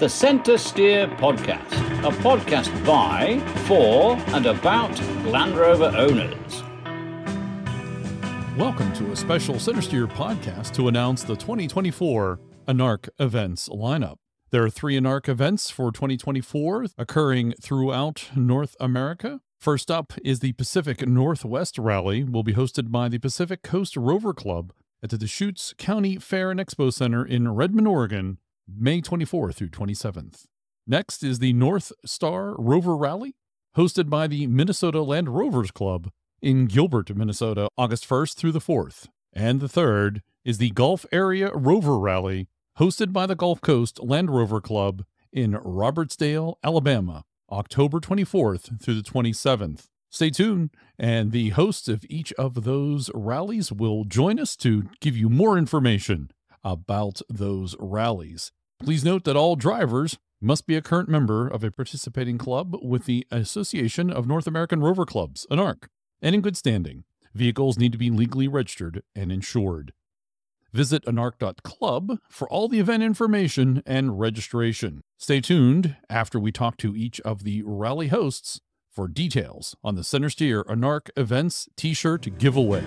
the Centre Steer Podcast, a podcast by, for, and about Land Rover owners. Welcome to a special Centre Steer podcast to announce the 2024 ANARC events lineup. There are 3 ANARC events for 2024 occurring throughout North America. First up is the Pacific Northwest Rally, will be hosted by the Pacific Coast Rover Club at the Deschutes County Fair and Expo Center in Redmond, Oregon, May 24th through 27th. Next is the North Star Rover Rally, hosted by the Minnesota Land Rovers Club in Gilbert, Minnesota, August 1st through the 4th. And the third is the Gulf Area Rover Rally, hosted by the Gulf Coast Land Rover Club in Robertsdale, Alabama, October 24th through the 27th. Stay tuned, and the hosts of each of those rallies will join us to give you more information about those rallies. Please note that all drivers must be a current member of a participating club with the Association of North American Rover Clubs, ANARC, and in good standing. Vehicles need to be legally registered and insured. Visit anarc.club for all the event information and registration. Stay tuned after we talk to each of the rally hosts for details on the Centre Steer ANARC Events t-shirt giveaway.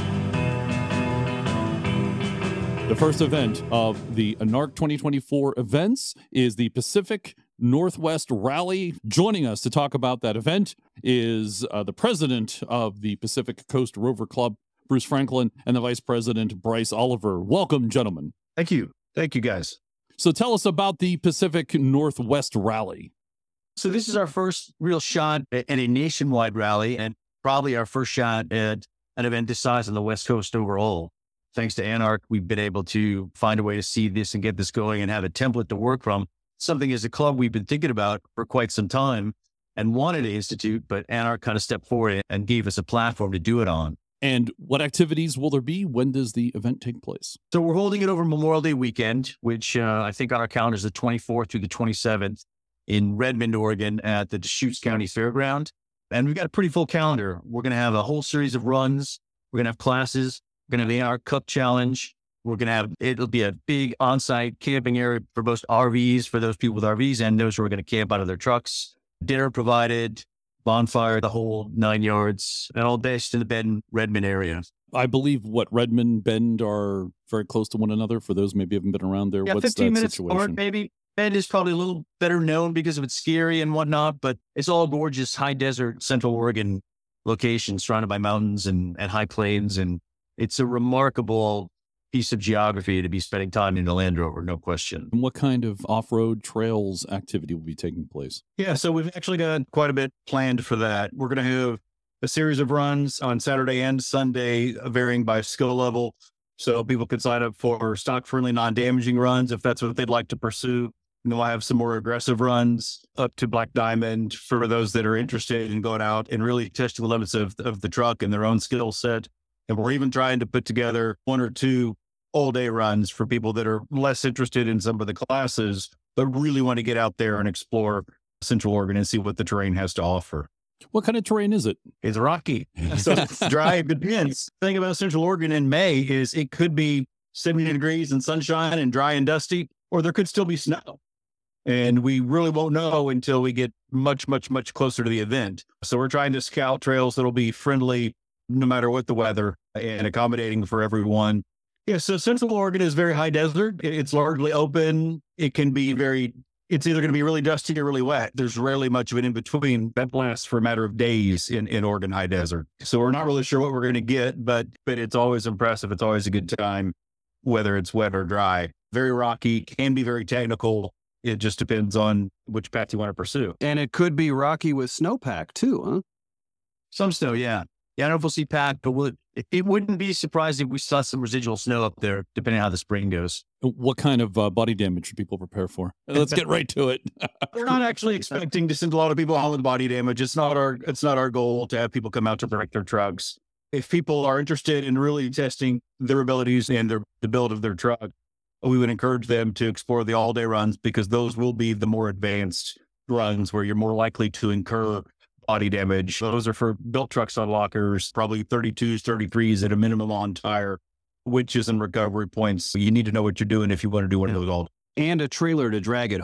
The first event of the ANARC 2024 events is the Pacific Northwest Rally. Joining us to talk about that event is the president of the Pacific Coast Rover Club, Bruce Franklin, and the vice president, Bryce Oliver. Welcome, gentlemen. Thank you. Thank you, guys. So tell us about the Pacific Northwest Rally. So this is our first real shot at a nationwide rally, and probably our first shot at an event this size on the West Coast overall. Thanks to ANARC, we've been able to find a way to see this and get this going and have a template to work from. Something as a club we've been thinking about for quite some time and wanted to institute, but ANARC kind of stepped forward and gave us a platform to do it on. And what activities will there be? When does the event take place? So we're holding it over Memorial Day weekend, which I think on our calendar is the 24th through the 27th in Redmond, Oregon at the Deschutes County Fairground. And we've got a pretty full calendar. We're going to have a whole series of runs. We're going to have classes. We're going to have the ANARC Cup Challenge. We're going to have, it'll be a big on-site camping area for both RVs, for those people with RVs and those who are going to camp out of their trucks. Dinner provided, bonfire, the whole 9 yards, and all based in the Redmond area. I believe Redmond, Bend are very close to one another. For those maybe haven't been around there, yeah, what's 15 that minutes situation? apart, maybe. Bend is probably a little better known because of its scary and whatnot, but it's all gorgeous, high desert, Central Oregon location surrounded by mountains and high plains. And it's a remarkable piece of geography to be spending time in the Land Rover, no question. And what kind of off-road trails activity will be taking place? Yeah, so we've actually got quite a bit planned for that. We're going to have a series of runs on Saturday and Sunday, varying by skill level. So people can sign up for stock-friendly, non-damaging runs if that's what they'd like to pursue. And then we'll have some more aggressive runs up to Black Diamond for those that are interested in going out and really testing the limits of the truck and their own skill set. And we're even trying to put together 1 or 2 all-day runs for people that are less interested in some of the classes, but really want to get out there and explore Central Oregon and see what the terrain has to offer. What kind of terrain is it? It's rocky. So it's dry. It depends. The thing about Central Oregon in May is it could be 70 degrees and sunshine and dry and dusty, or there could still be snow. And we really won't know until we get much, much, much closer to the event. So we're trying to scout trails that'll be friendly no matter what the weather and accommodating for everyone. Yeah, so Central Oregon is very high desert. It's largely open. It can be it's either going to be really dusty or really wet. There's rarely much of an in-between that lasts for a matter of days in Oregon high desert. So we're not really sure what we're going to get, but it's always impressive. It's always a good time, whether it's wet or dry. Very rocky, can be very technical. It just depends on which path you want to pursue. And it could be rocky with snowpack too, huh? Some snow, yeah. Yeah, I don't know if we'll see pack, but it wouldn't be surprising if we saw some residual snow up there, depending on how the spring goes. What kind of body damage should people prepare for? Let's get right to it. We're not actually expecting to send a lot of people home with body damage. It's not our goal to have people come out to wreck their trucks. If people are interested in really testing their abilities and the build of their truck, we would encourage them to explore the all-day runs because those will be the more advanced runs where you're more likely to incur body damage. Those are for built trucks on lockers, probably 32s, 33s at a minimum on tire, winches and recovery points. You need to know what you're doing if you want to do one of those all. And a trailer to drag it home.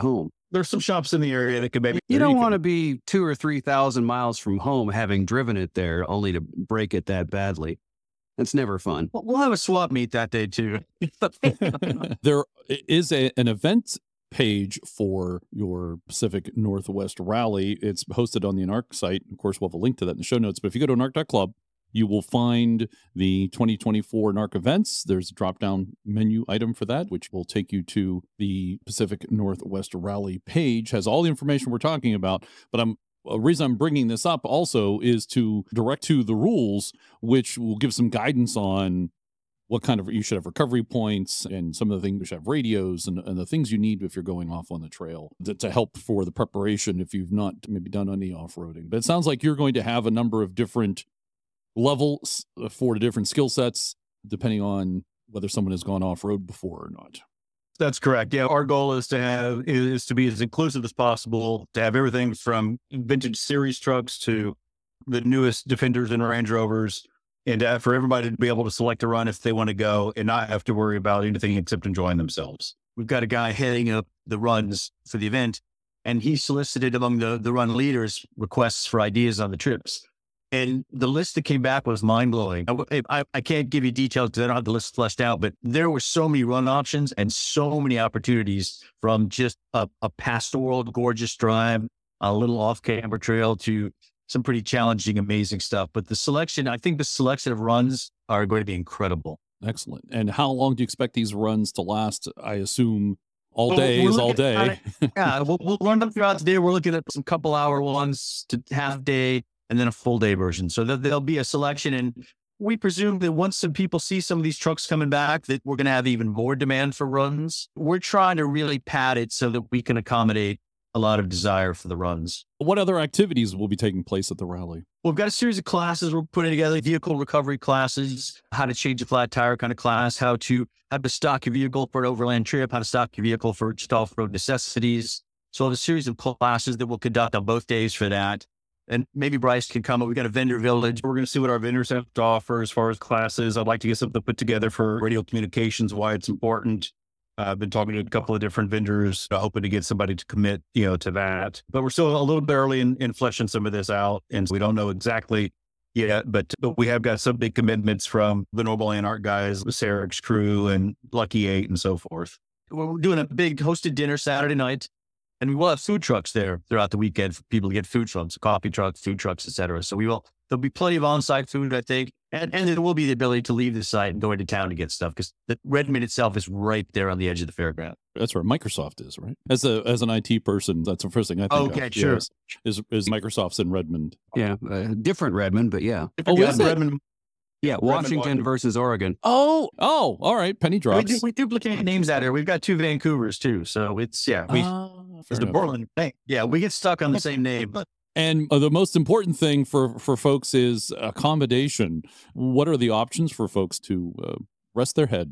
there's some shops in the area that could maybe. You don't want to be 2,000 or 3,000 miles from home having driven it there only to break it that badly. That's never fun. We'll have a swap meet that day too. There is an event page for your Pacific Northwest Rally. It's hosted on the Anarch site. Of course, we'll have a link to that in the show notes. But if you go to anarch.club, you will find the 2024 Anarch events. There's a drop-down menu item for that, which will take you to the Pacific Northwest Rally page. Has all the information we're talking about. But a reason I'm bringing this up also is to direct to the rules, which will give some guidance on what kind of, you should have recovery points and some of the things, you should have radios and the things you need if you're going off on the trail to help for the preparation if you've not maybe done any off-roading. But it sounds like you're going to have a number of different levels for the different skill sets, depending on whether someone has gone off-road before or not. That's correct. Yeah. Our goal is to be as inclusive as possible, to have everything from vintage series trucks to the newest Defenders and Range Rovers, and for everybody to be able to select a run if they want to go and not have to worry about anything except enjoying themselves. We've got a guy heading up the runs for the event, and he solicited among the run leaders requests for ideas on the trips. And the list that came back was mind-blowing. I can't give you details because I don't have the list fleshed out, but there were so many run options and so many opportunities, from just a past the world gorgeous drive, a little off-camber trail, to some pretty challenging, amazing stuff. But I think the selection of runs are going to be incredible. Excellent. And how long do you expect these runs to last? I assume all day is all day. Yeah, we'll run them throughout the day. We're looking at some couple hour ones to half day, and then a full day version. So there'll be a selection. And we presume that once some people see some of these trucks coming back, that we're going to have even more demand for runs. We're trying to really pad it so that we can accommodate a lot of desire for the runs. What other activities will be taking place at the rally? We've got a series of classes we're putting together: vehicle recovery classes, how to change a flat tire kind of class, how to stock your vehicle for an overland trip, how to stock your vehicle for just off-road necessities. So we'll have a series of classes that we'll conduct on both days for that. And maybe Bryce can come up. We've got a vendor village. We're going to see what our vendors have to offer as far as classes. I'd like to get something put together for radio communications, why it's important. I've been talking to a couple of different vendors, hoping to get somebody to commit, to that. But we're still a little bit early in fleshing some of this out. And we don't know exactly yet, but we have got some big commitments from the Normal Anarch guys, the Saric's crew and Lucky 8 and so forth. We're doing a big hosted dinner Saturday night. And we will have food trucks there throughout the weekend for people to get food from, so coffee trucks, food trucks, et cetera. So there'll be plenty of on-site food, I think. And there will be the ability to leave the site and go into town to get stuff, because the Redmond itself is right there on the edge of the fairground. That's where Microsoft is, right? As an IT person, that's the first thing I think of. Okay, sure. Is Microsoft's in Redmond. Yeah, different Redmond, but yeah. Is it? Redmond. Yeah, Washington versus Oregon. Oh, all right. Penny drops. We duplicate names out here. We've got 2 Vancouvers too. So it's, it's the Portland thing. Yeah, we get stuck on the same name. And the most important thing for folks is accommodation. What are the options for folks to rest their head?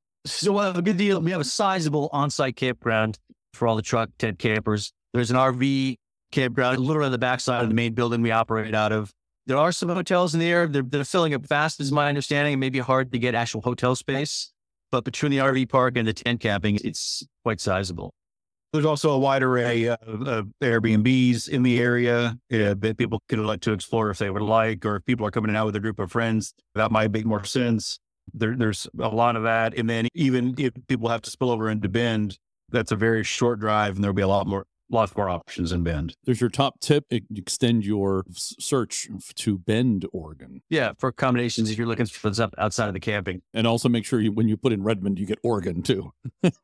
So we'll have a good deal. We have a sizable on-site campground for all the truck tent campers. There's an RV campground literally on the backside of the main building we operate out of. There are some hotels in the area. They're filling up fast, is my understanding. It may be hard to get actual hotel space, but between the RV park and the tent camping, it's quite sizable. There's also a wide array of Airbnbs in the area that people could like to explore if they would like, or if people are coming out with a group of friends, that might make more sense. There's a lot of that. And then even if people have to spill over into Bend, that's a very short drive, and there'll be lots more options in Bend. There's your top tip: extend your search to Bend, Oregon. Yeah, for accommodations if you're looking for stuff outside of the camping. And also make sure when you put in Redmond, you get Oregon too.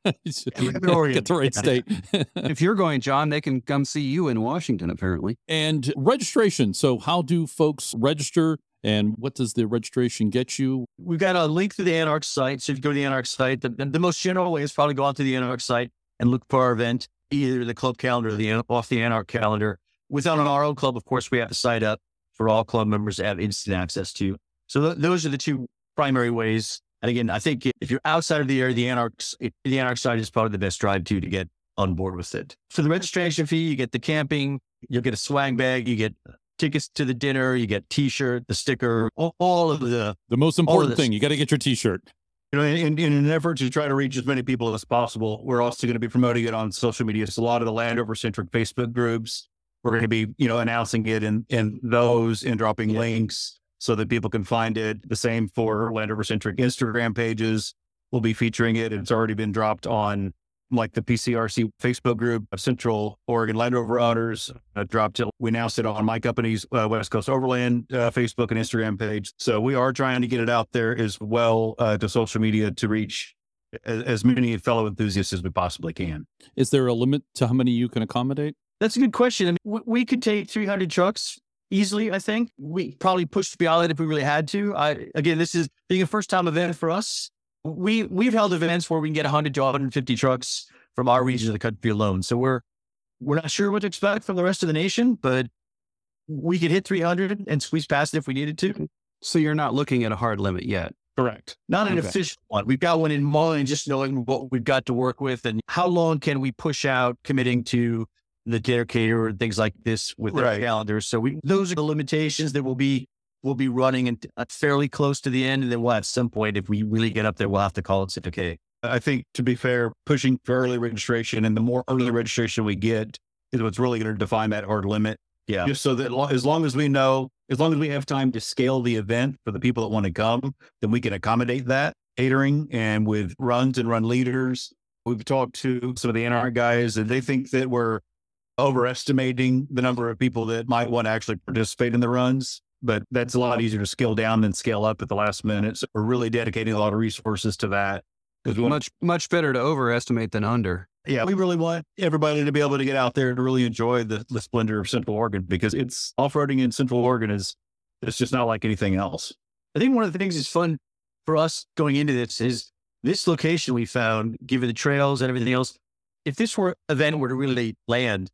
Oregon. Get the right state. If you're going, John, they can come see you in Washington, apparently. And registration. So how do folks register? And what does the registration get you? We've got a link to the Anarch site. So if you go to the Anarch site, the most general way is probably go onto the Anarch site and look for our event, either the club calendar or off the Anarch calendar. Without our own club, of course, we have to sign up for all club members to have instant access to. So those are the 2 primary ways. And again, I think if you're outside of the area, the Anarch site is probably the best drive to get on board with it. For the registration fee, you get the camping, you'll get a swag bag, you get tickets to the dinner, you get T-shirt, the sticker, all of the most important thing. You got to get your T-shirt. In an effort to try to reach as many people as possible, we're also going to be promoting it on social media. So a lot of the Landover-centric Facebook groups, we're going to be, announcing it in those and dropping links so that people can find it. The same for Landover-centric Instagram pages. We'll be featuring it. It's already been dropped on like the PCRC Facebook group of Central Oregon Landover owners. Dropped it. We announced it on my company's West Coast Overland Facebook and Instagram page. So we are trying to get it out there as well to social media to reach as many fellow enthusiasts as we possibly can. Is there a limit to how many you can accommodate? That's a good question. I mean, we could take 300 trucks easily, I think. We probably push beyond it if we really had to. Again, this is being a first-time event for us. We've held events where we can get 100 to 150 trucks from our region of the country alone. So we're not sure what to expect from the rest of the nation, but we could hit 300 and squeeze past it if we needed to. So you're not looking at a hard limit yet. Correct. Not an official one. We've got one in mind, just knowing what we've got to work with and how long can we push out committing to the caterer and things like this with their calendars. So those are the limitations that we'll be running and fairly close to the end. And then we'll at some point, if we really get up there, we'll have to call it say, okay. I think, to be fair, pushing for early registration, and the more early registration we get is what's really going to define that hard limit. Yeah. Just so that as long as we have time to scale the event for the people that want to come, then we can accommodate that catering and with runs and run leaders. We've talked to some of the NR guys and they think that we're overestimating the number of people that might want to actually participate in the runs. But that's a lot easier to scale down than scale up at the last minute. So we're really dedicating a lot of resources to that. Much better to overestimate than under. Yeah, we really want everybody to be able to get out there to really enjoy the splendor of Central Oregon, because it's off-roading in Central Oregon it's just not like anything else. I think one of the things that's fun for us going into this is this location we found, given the trails and everything else. If this event were to really land,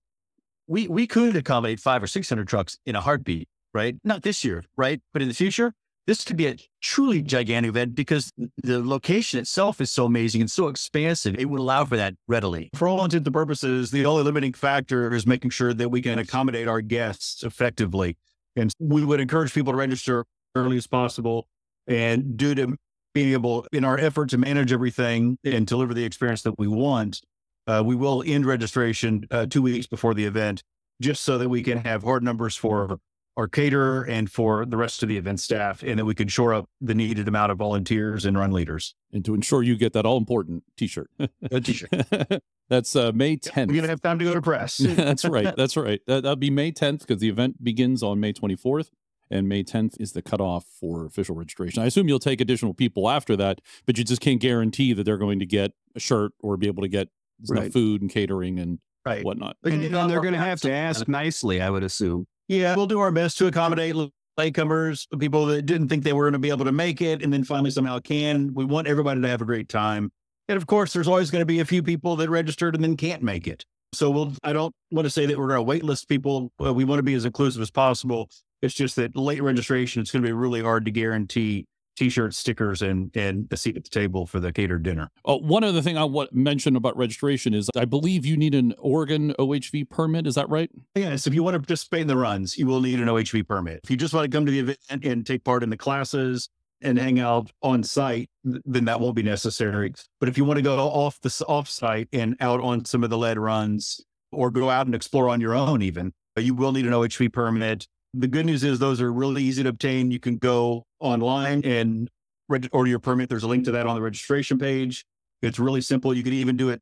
we could accommodate 500 or 600 trucks in a heartbeat. Right? Not this year, right? But in the future, this could be a truly gigantic event because the location itself is so amazing and so expansive. It would allow for that readily. For all intents and purposes, the only limiting factor is making sure that we can accommodate our guests effectively. And we would encourage people to register as early as possible. And due to being able, in our effort to manage everything and deliver the experience that we want, we will end registration 2 weeks before the event, just so that we can have hard numbers for our caterer and for the rest of the event staff, and that we can shore up the needed amount of volunteers and run leaders. And to ensure you get that all-important T-shirt. A T-shirt. That's May 10th. We're going to have time to go to press. That's right. That's right. That'll be May 10th because the event begins on May 24th, and May 10th is the cutoff for official registration. I assume you'll take additional people after that, but you just can't guarantee that they're going to get a shirt or be able to get enough food and catering and whatnot. And they're going to have to ask nicely, I would assume. Yeah, we'll do our best to accommodate latecomers, people that didn't think they were going to be able to make it, and then finally somehow can. We want everybody to have a great time. And of course, there's always going to be a few people that registered and then can't make it. So I don't want to say that we're going to waitlist people. We want to be as inclusive as possible. It's just that late registration, it's going to be really hard to guarantee T-shirts, stickers, and a seat at the table for the catered dinner. One other thing I want to mention about registration is I believe you need an Oregon OHV permit. Is that right? Yes. If you want to participate in the runs, you will need an OHV permit. If you just want to come to the event and take part in the classes and hang out on site, then that won't be necessary. But if you want to go off site and out on some of the lead runs or go out and explore on your own even, you will need an OHV permit. The good news is those are really easy to obtain. You can go online and order your permit. There's a link to that on the registration page. It's really simple. You can even do it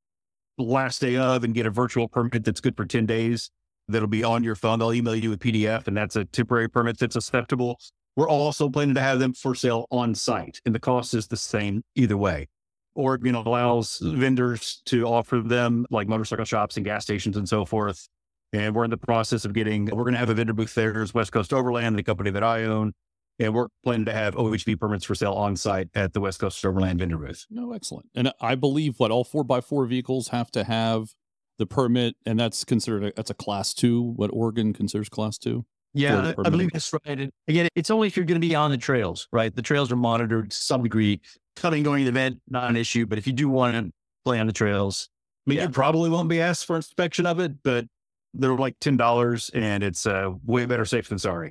last day of and get a virtual permit that's good for 10 days. That'll be on your phone. They'll email you a PDF, and that's a temporary permit that's acceptable. We're also planning to have them for sale on site, and the cost is the same either way. Oregon allows vendors to offer them, like motorcycle shops and gas stations and so forth. And we're in the process of we're going to have a vendor booth there as West Coast Overland, the company that I own. And we're planning to have OHV permits for sale on site at the West Coast Overland vendor booth. No, excellent. And I believe all 4x4 vehicles have to have the permit, and that's a class 2, what Oregon considers class 2. Yeah, I believe that's right. And again, it's only if you're going to be on the trails, right? The trails are monitored to some degree. Coming, going to the event, not an issue. But if you do want to play on the trails, you probably won't be asked for inspection of it, but they're like $10, and it's way better safe than sorry.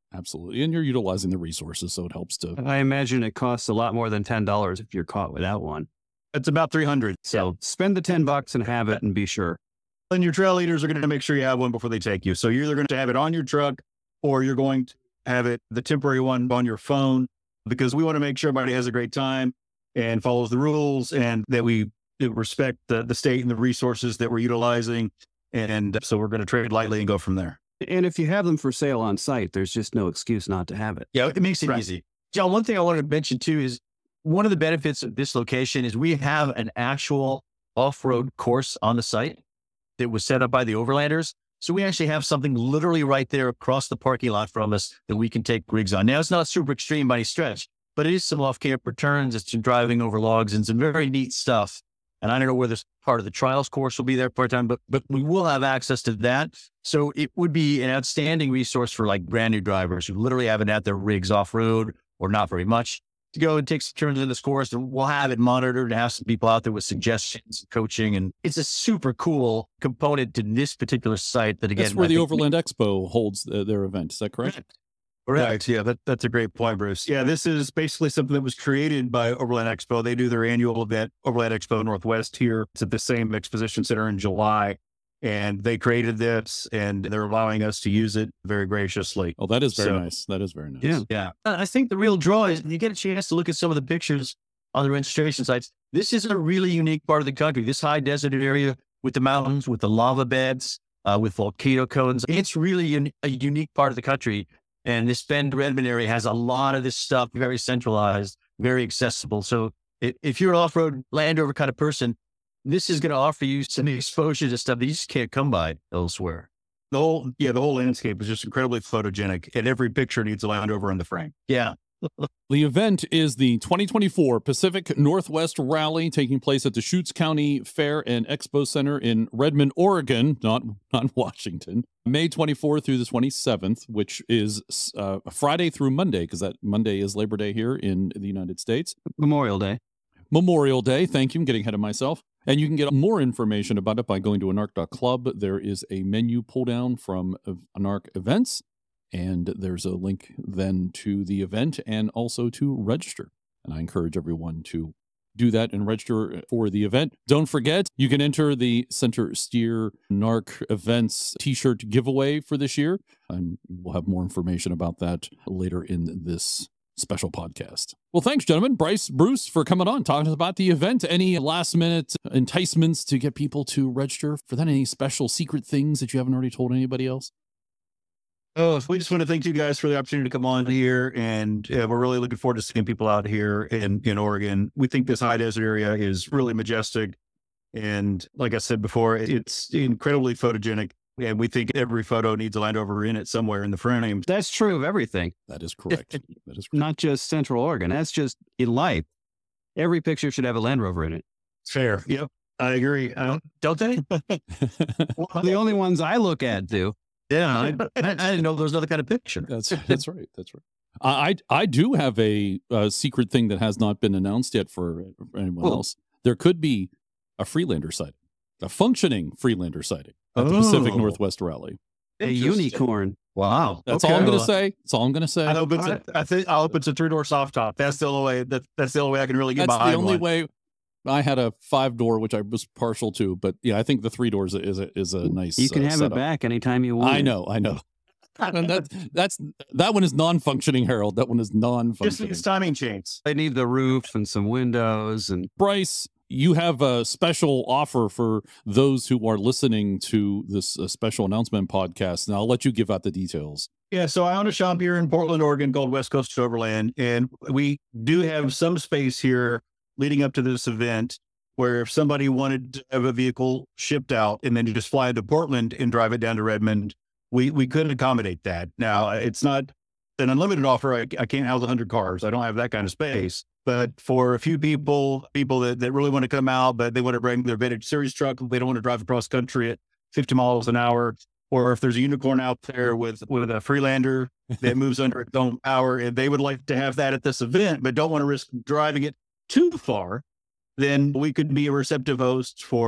Absolutely. And you're utilizing the resources, so it helps to. I imagine it costs a lot more than $10 if you're caught without one. It's about 300. So spend the $10 and have it and be sure. And your trail leaders are going to make sure you have one before they take you. So you're either going to have it on your truck or you're going to have it, the temporary one, on your phone, because we want to make sure everybody has a great time and follows the rules and that we respect the state and the resources that we're utilizing. And so we're going to trade lightly and go from there. And if you have them for sale on site, there's just no excuse not to have it. Yeah, it makes it Right. easy. John, one thing I wanted to mention too is one of the benefits of this location is we have an actual off-road course on the site that was set up by the Overlanders. So we actually have something literally right there across the parking lot from us that we can take rigs on. Now, it's not super extreme by any stretch, but it is some off-camper turns. It's some driving over logs and some very neat stuff. And I don't know whether part of the trials course will be there part-time, but we will have access to that. So it would be an outstanding resource for like brand new drivers who literally haven't had their rigs off-road or not very much to go and take some turns in this course. And we'll have it monitored and have some people out there with suggestions, coaching. And it's a super cool component to this particular site that, again, That's where I the think- Overland Expo holds their event. Is that correct? Correct. Yeah, that's a great point, Bruce. Yeah, this is basically something that was created by Overland Expo. They do their annual event, Overland Expo Northwest here. It's at the same exposition center in July. And they created this and they're allowing us to use it very graciously. Oh, that is very So- nice. That is very nice. Yeah. Yeah. I think the real draw is you get a chance to look at some of the pictures on the registration sites. This is a really unique part of the country, this high desert area with the mountains, with the lava beds, with volcano cones. It's really a unique part of the country. And this Bend Redmond area has a lot of this stuff, very centralized, very accessible. So if you're an off-road Landover kind of person, this is going to offer you some exposure to stuff that you just can't come by elsewhere. The whole landscape is just incredibly photogenic and every picture needs a Land Rover on the frame. Yeah. The event is the 2024 Pacific Northwest Rally taking place at the Schutz County Fair and Expo Center in Redmond, Oregon, not Washington, May 24th through the 27th, which is Friday through Monday, because that Monday is Labor Day here in the United States. Memorial Day. Memorial Day. Thank you. I'm getting ahead of myself. And you can get more information about it by going to anarch.club. There is a menu pull down from Anarch events, and there's a link then to the event and also to register. And I encourage everyone to do that and register for the event. Don't forget, you can enter the Center Steer NARC events t-shirt giveaway for this year. And we'll have more information about that later in this special podcast. Well, thanks, gentlemen. Bruce, for coming on, talking about the event. Any last minute enticements to get people to register for that? Any special secret things that you haven't already told anybody else? Oh, we just want to thank you guys for the opportunity to come on here. And we're really looking forward to seeing people out here in Oregon. We think this high desert area is really majestic. And like I said before, it's incredibly photogenic. And we think every photo needs a Land Rover in it somewhere in the frame. That's true of everything, That is correct. That is correct. not just Central Oregon. That's just in life. Every picture should have a Land Rover in it. Fair. Yep. I agree. Don't they? The only ones I look at do. Yeah. I didn't know there was another kind of picture. That's right. That's right. I do have a secret thing that has not been announced yet for anyone Oh. else. There could be a Freelander sighting, a functioning Freelander sighting at the Pacific Oh. Northwest Rally. A Interesting. unicorn. Wow. That's Okay. all I'm going to say. That's all I'm going to say. I hope it's a 3-door soft top. That's the only way. That's the only way I can really get That's behind the only one. way. I had a 5-door, which I was partial to, but yeah, I think the 3 doors is a nice. You can have setup. it back anytime you want. I know. And that one is non-functioning, Harold. That one is Just non-functioning. needs timing chains. They need the roof and some windows and Bryce, you have a special offer for those who are listening to this special announcement podcast. And I'll let you give out the details. Yeah, so I own a shop here in Portland, Oregon called West Coast Overland, and we do have some space here leading up to this event where if somebody wanted to have a vehicle shipped out and then you just fly to Portland and drive it down to Redmond, we could accommodate that. Now, it's not an unlimited offer. I can't house 100 cars. I don't have that kind of space. But for a few people that really want to come out, but they want to bring their vintage series truck, they don't want to drive across country at 50 miles an hour, or if there's a unicorn out there with a Freelander that moves under its own power, and they would like to have that at this event, but don't want to risk driving it too far, then we could be a receptive host for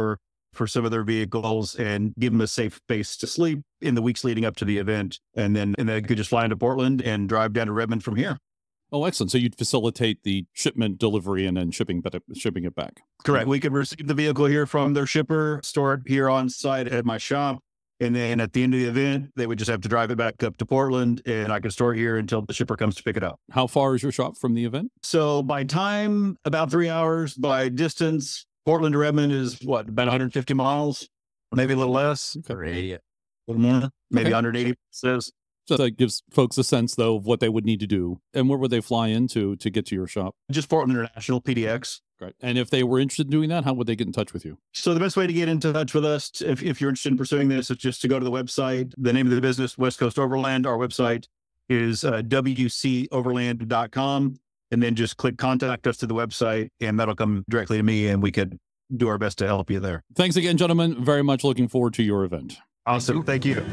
for some of their vehicles and give them a safe base to sleep in the weeks leading up to the event. And then they could just fly into Portland and drive down to Redmond from here. Oh, excellent. So you'd facilitate the shipment delivery and then shipping it back. Correct. We could receive the vehicle here from their shipper, store it here on site at my shop. And then at the end of the event, they would just have to drive it back up to Portland, and I can store it here until the shipper comes to pick it up. How far is your shop from the event? So by time, about 3 hours. By distance, Portland to Redmond is what, about 150 miles, maybe a little less, Or 80. a little more, maybe Okay. 180 says. So that gives folks a sense, though, of what they would need to do. And where would they fly into to get to your shop? Just Portland International, PDX. Great. And if they were interested in doing that, how would they get in touch with you? So the best way to get in touch with us, if you're interested in pursuing this, is just to go to the website. The name of the business, West Coast Overland. Our website is wcoverland.com. And then just click contact us to the website, and that'll come directly to me, and we could do our best to help you there. Thanks again, gentlemen. Very much looking forward to your event. Awesome. Thank you.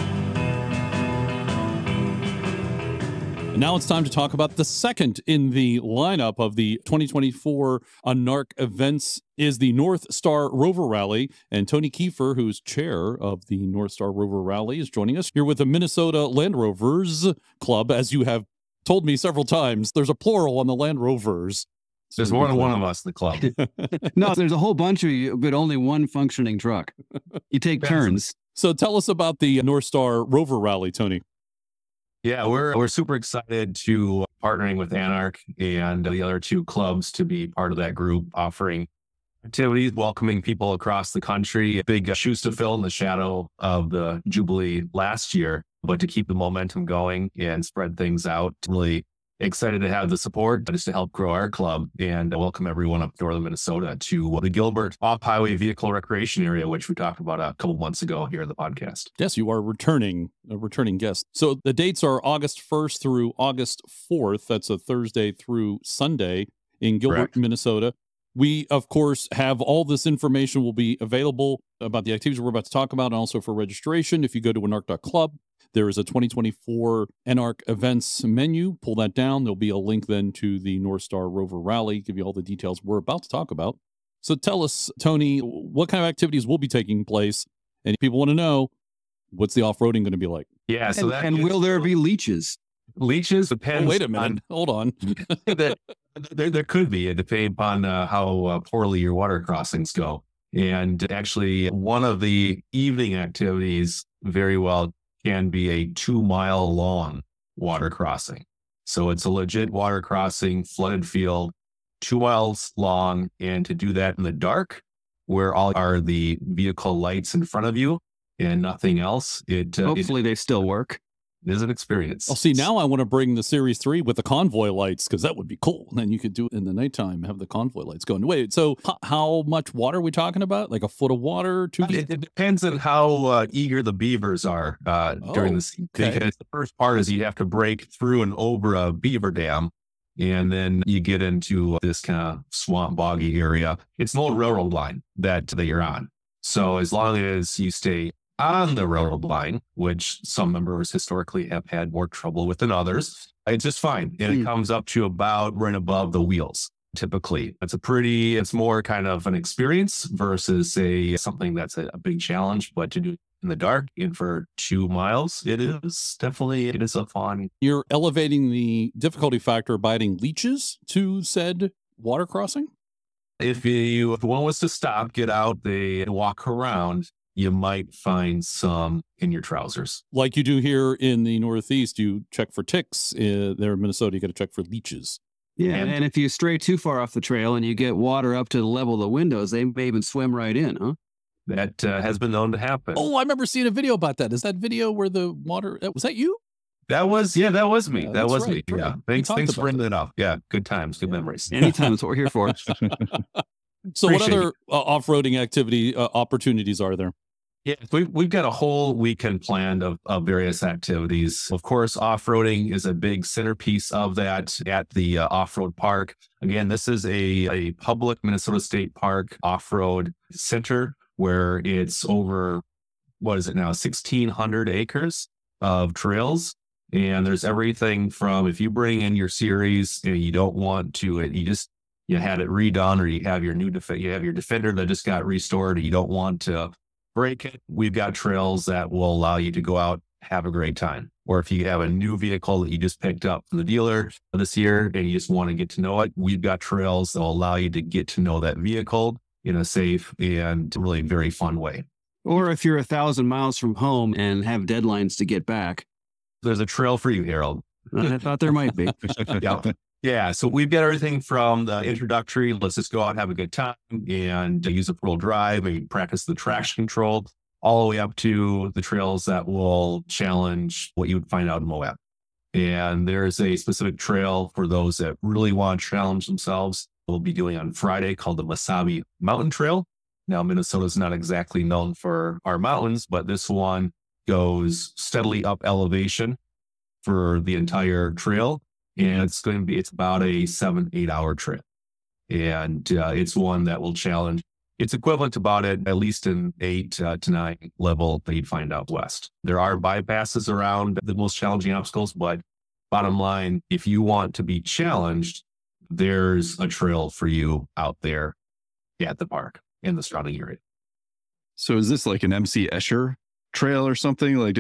And now it's time to talk about the second in the lineup of the 2024 ANARC events is the North Star Rover Rally. And Tony Kiefer, who's chair of the North Star Rover Rally, is joining us here with the Minnesota Land Rovers Club. As you have told me several times, there's a plural on the Land Rovers. There's more than one of us in the club. No, there's a whole bunch of you, but only one functioning truck. You take turns. So tell us about the North Star Rover Rally, Tony. Yeah, we're super excited to partnering with ANARC and the other two clubs to be part of that group, offering activities, welcoming people across the country. Big shoes to fill in the shadow of the Jubilee last year, but to keep the momentum going and spread things out. Really excited to have the support just to help grow our club and welcome everyone up northern Minnesota to the Gilbert Off-Highway Vehicle Recreation Area, which we talked about a couple months ago here in the podcast. Yes, you are a returning guest. So the dates are August 1st through August 4th. That's a Thursday through Sunday in Gilbert, Correct. Minnesota. We, of course, have all this information will be available about the activities we're about to talk about and also for registration. If you go to anarc.club, there is a 2024 ANARC events menu. Pull that down. There'll be a link then to the North Star Rover Rally, give you all the details we're about to talk about. So tell us, Tony, what kind of activities will be taking place? And people want to know, what's the off-roading going to be like? Yeah, so that And will there be leeches? leeches depends. Oh, wait a minute. Hold on. There could be, depending upon how poorly your water crossings go. And actually, one of the evening activities very well can be a 2-mile long water crossing. So it's a legit water crossing, flooded field, 2 miles long. And to do that in the dark, where all are the vehicle lights in front of you and nothing else, Hopefully they still work. it is an experience. Oh, see, now I want to bring the Series 3 with the convoy lights because that would be cool. And then you could do it in the nighttime, have the convoy lights going. Wait, so how much water are we talking about? Like a foot of water? 2 feet? It depends on how eager the beavers are during the season. okay. Because the first part is you have to break through and over a beaver dam, and then you get into this kind of swamp boggy area. It's an old railroad line that you're on. So as long as you stay on the railroad line, which some members historically have had more trouble with than others, it's just fine. And it comes up to about right above the wheels. Typically, it's more kind of an experience versus something that's a big challenge, but to do in the dark and for 2 miles, it is a fun. You're elevating the difficulty factor by adding leeches to said water crossing? If one was to stop, get out, and walk around, you might find some in your trousers. Like you do here in the Northeast, you check for ticks. There in Minnesota, you got to check for leeches. Yeah, and if you stray too far off the trail and you get water up to the level of the windows, they may even swim right in, huh? That has been known to happen. Oh, I remember seeing a video about that. Is that video where the water, was that you? That was me. Yeah, that that's was right, me. right. Yeah. We Thanks talked for about bringing it up. Yeah. Good times, good memories. Anytime, that's what we're here for. So what Appreciate other off-roading activity opportunities are there? Yeah, we've got a whole weekend planned of various activities. Of course, off-roading is a big centerpiece of that at the off-road park. Again, this is a public Minnesota State Park off-road center where it's over, 1,600 acres of trails. And there's everything from, if you bring in your series and you don't want to, you just you had it redone, or you have your you have your Defender that just got restored, and you don't want to break it, we've got trails that will allow you to go out, have a great time. Or if you have a new vehicle that you just picked up from the dealer this year and you just want to get to know it, we've got trails that will allow you to get to know that vehicle in a safe and really very fun way. Or if you're 1,000 miles from home and have deadlines to get back. There's a trail for you, Harold. I thought there might be. Yeah. So we've got everything from the introductory, let's just go out and have a good time and use a four-wheel drive, maybe practice the traction control, all the way up to the trails that will challenge what you would find out in Moab. And there's a specific trail for those that really want to challenge themselves. We'll be doing on Friday called the Mesabi Mountain Trail. Now, Minnesota is not exactly known for our mountains, but this one goes steadily up elevation for the entire trail. And it's about a 7-8 hour trip. And it's one that will challenge. It's equivalent to about at least an 8 to 9 level that you'd find out west. There are bypasses around the most challenging obstacles, but bottom line, if you want to be challenged, there's a trail for you out there at the park in the surrounding area. So is this like an MC Escher trail or something? Like,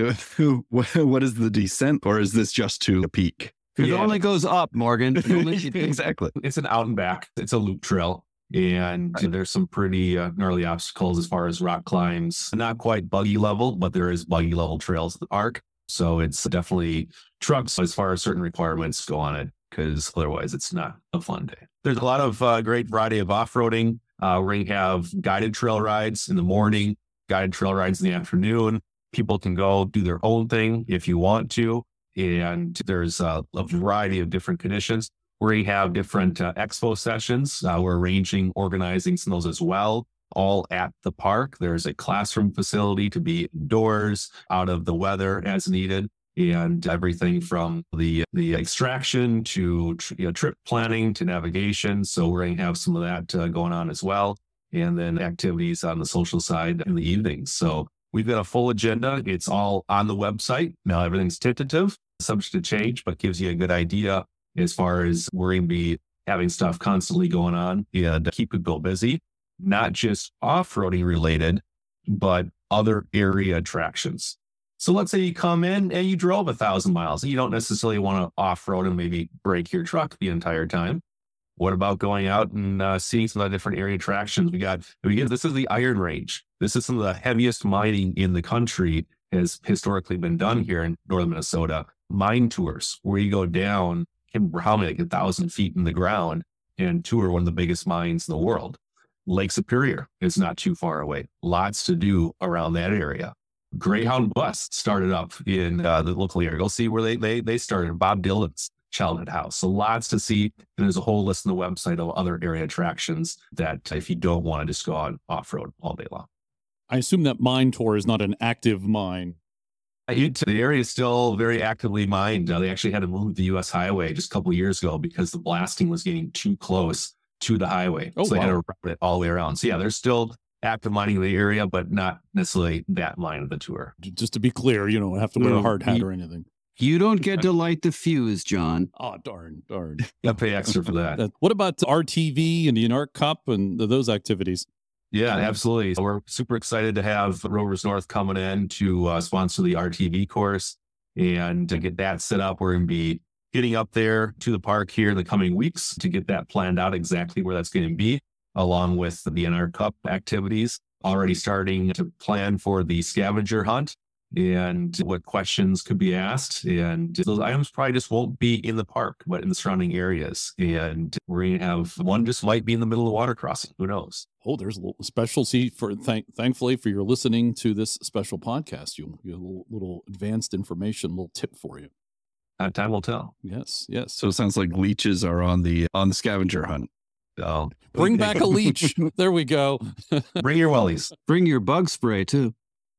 what is the descent, or is this just to a peak? It only goes up, Morgan. Exactly. It's an out and back. It's a loop trail. And there's some pretty gnarly obstacles as far as rock climbs. Not quite buggy level, but there is buggy level trails at the park. So it's definitely trucks as far as certain requirements go on it, because otherwise it's not a fun day. There's a lot of great variety of off-roading. We're going to have guided trail rides in the morning, guided trail rides in the afternoon. People can go do their own thing if you want to. And there's a variety of different conditions. We have different expo sessions. We're organizing some of those as well, all at the park. There's a classroom facility to be indoors, out of the weather as needed, and everything from the extraction to trip planning to navigation. So we're going to have some of that going on as well. And then activities on the social side in the evenings. So we've got a full agenda. It's all on the website. Now everything's tentative, subject to change, but gives you a good idea as far as we're going to be having stuff constantly going on and keep people busy, not just off-roading related, but other area attractions. So let's say you come in and you drove 1,000 miles. You don't necessarily want to off-road and maybe break your truck the entire time. What about going out and seeing some of the different area attractions? This is the Iron Range. This is some of the heaviest mining in the country, has historically been done here in northern Minnesota. Mine tours, where you go down, how many, like 1,000 feet in the ground, and tour one of the biggest mines in the world. Lake Superior is not too far away. Lots to do around that area. Greyhound bus started up in the local area. Go see where they started. Bob Dylan's childhood house. So lots to see. And there's a whole list on the website of other area attractions that if you don't want to just go on off-road all day long. I assume that mine tour is not an active mine. The area is still very actively mined. They actually had to move the U.S. highway just a couple of years ago because the blasting was getting too close to the highway. So they had to route it all the way around. So yeah, there's still active mining in the area, but not necessarily that mine of the tour. Just to be clear, you don't have to wear a hard hat or anything. You don't get to light the fuse, John. Oh, darn. You got to pay extra for that. What about RTV and the Anarch Cup and those activities? Yeah, absolutely. So we're super excited to have Rovers North coming in to sponsor the RTV course and to get that set up. We're going to be getting up there to the park here in the coming weeks to get that planned out exactly where that's going to be, along with the Anarch Cup activities. Already starting to plan for the scavenger hunt and what questions could be asked. And those items probably just won't be in the park, but in the surrounding areas. And we're going to have one just might be in the middle of the water crossing. Who knows? Oh, there's a little specialty for thankfully for your listening to this special podcast. You'll get a little advanced information, a little tip for you. Time will tell. Yes. So it sounds like leeches are on the scavenger hunt. Oh, bring back a leech. There we go. Bring your wellies. Bring your bug spray too.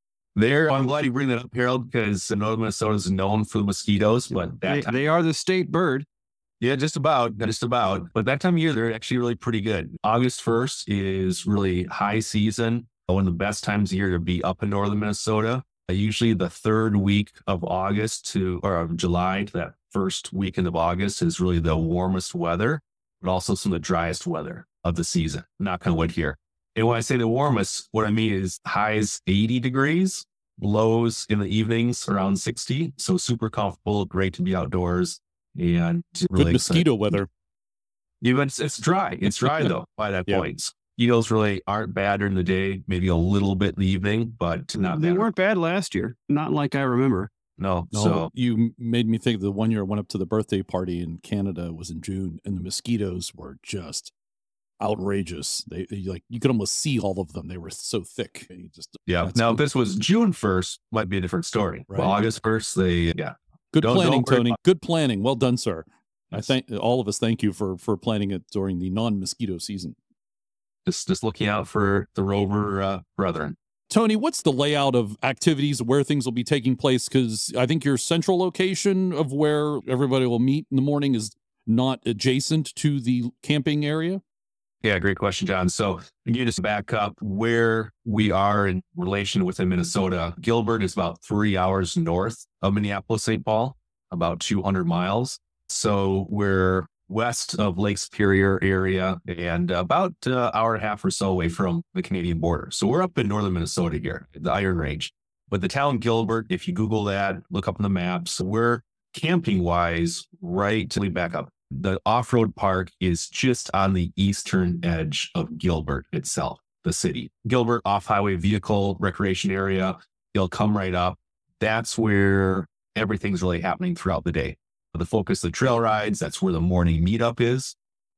I'm glad you bring that up, Harold, because northern Minnesota is known for the mosquitoes, but they are the state bird. Yeah, just about. But that time of year, they're actually really pretty good. August 1st is really high season. One of the best times of year to be up in northern Minnesota. Usually the third week of August of July to that first weekend of August is really the warmest weather. but also some of the driest weather of the season. Knock on wood here. And when I say the warmest, what I mean is highs 80 degrees, lows in the evenings around 60. So super comfortable, great to be outdoors, and really Good mosquito weather. Yeah, but it's dry. It's dry though by that Yeah. point. Mosquitoes really aren't bad during the day, maybe a little bit in the evening, but not They bad. weren't bad last year. Not like I remember. No. No, So you made me think the one year I went up to the birthday party in Canada was in June, and the mosquitoes were just outrageous. They like you could almost see all of them. They were so thick. You just yeah. that's Now, if good. this was June 1st, might be a different story. Right. Well, August 1st, Good Don't planning, worry Tony. about- Good planning. Well done, sir. I Yes. thank all of us. Thank you for planning it during the non-mosquito season. just looking out for the rover brethren. Tony, what's the layout of activities, where things will be taking place? Because I think your central location of where everybody will meet in the morning is not adjacent to the camping area. Yeah, great question, John. So again, just to back up where we are in relation within Minnesota, Gilbert is about 3 hours north of Minneapolis, St. Paul, about 200 miles. So we're west of Lake Superior area and about an hour and a half or so away from the Canadian border. So we're up in northern Minnesota here, the Iron Range. But the town Gilbert, if you Google that, look up on the maps, we're camping wise right till we back up. The off-road park is just on the eastern edge of Gilbert itself, the city. Gilbert off-highway vehicle recreation area, you'll come right up. That's where everything's really happening throughout the day. The focus of the trail rides, that's where the morning meetup is,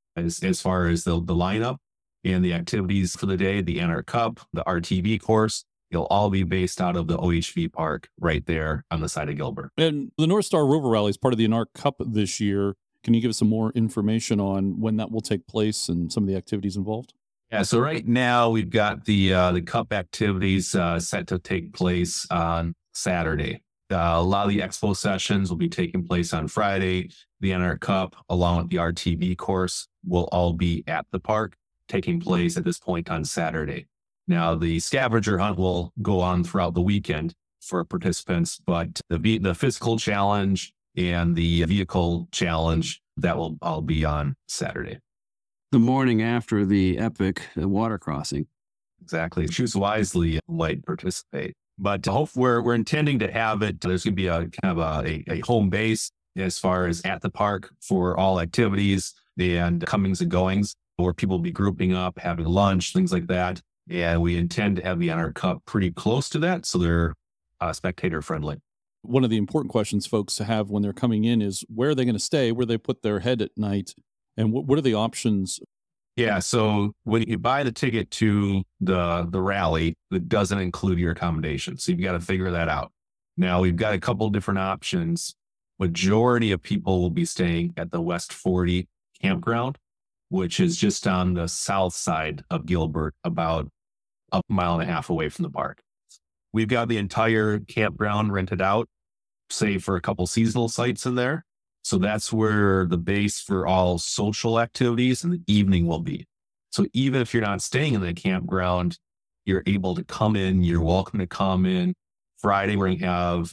as far as the lineup and the activities for the day, the Anarch Cup, the RTV course, it'll all be based out of the OHV park right there on the side of Gilbert. And the North Star Rover Rally is part of the Anarch Cup this year. Can you give us some more information on when that will take place and some of the activities involved? Yeah, so right now we've got the cup activities set to take place on Saturday. A lot of the expo sessions will be taking place on Friday. The Anarch Cup, along with the RTV course, will all be at the park, taking place at this point on Saturday. Now, the scavenger hunt will go on throughout the weekend for participants, but the physical challenge and the vehicle challenge, that will all be on Saturday. The morning after the epic water crossing. Exactly. Choose wisely, might participate. But we're intending to have it. There's going to be a kind of a home base as far as at the park for all activities and comings and goings, where people will be grouping up, having lunch, things like that. And we intend to have the Anarch Cup pretty close to that, so they're spectator friendly. One of the important questions folks have when they're coming in is where are they going to stay, where they put their head at night, and what are the options? Yeah, so when you buy the ticket to the rally, it doesn't include your accommodation. So you've got to figure that out. Now, we've got a couple different options. Majority of people will be staying at the West 40 campground, which is just on the south side of Gilbert, about a mile and a half away from the park. We've got the entire campground rented out, save for a couple seasonal sites in there. So that's where the base for all social activities in the evening will be. So even if you're not staying in the campground, you're able to come in. You're welcome to come in. Friday, we're going to have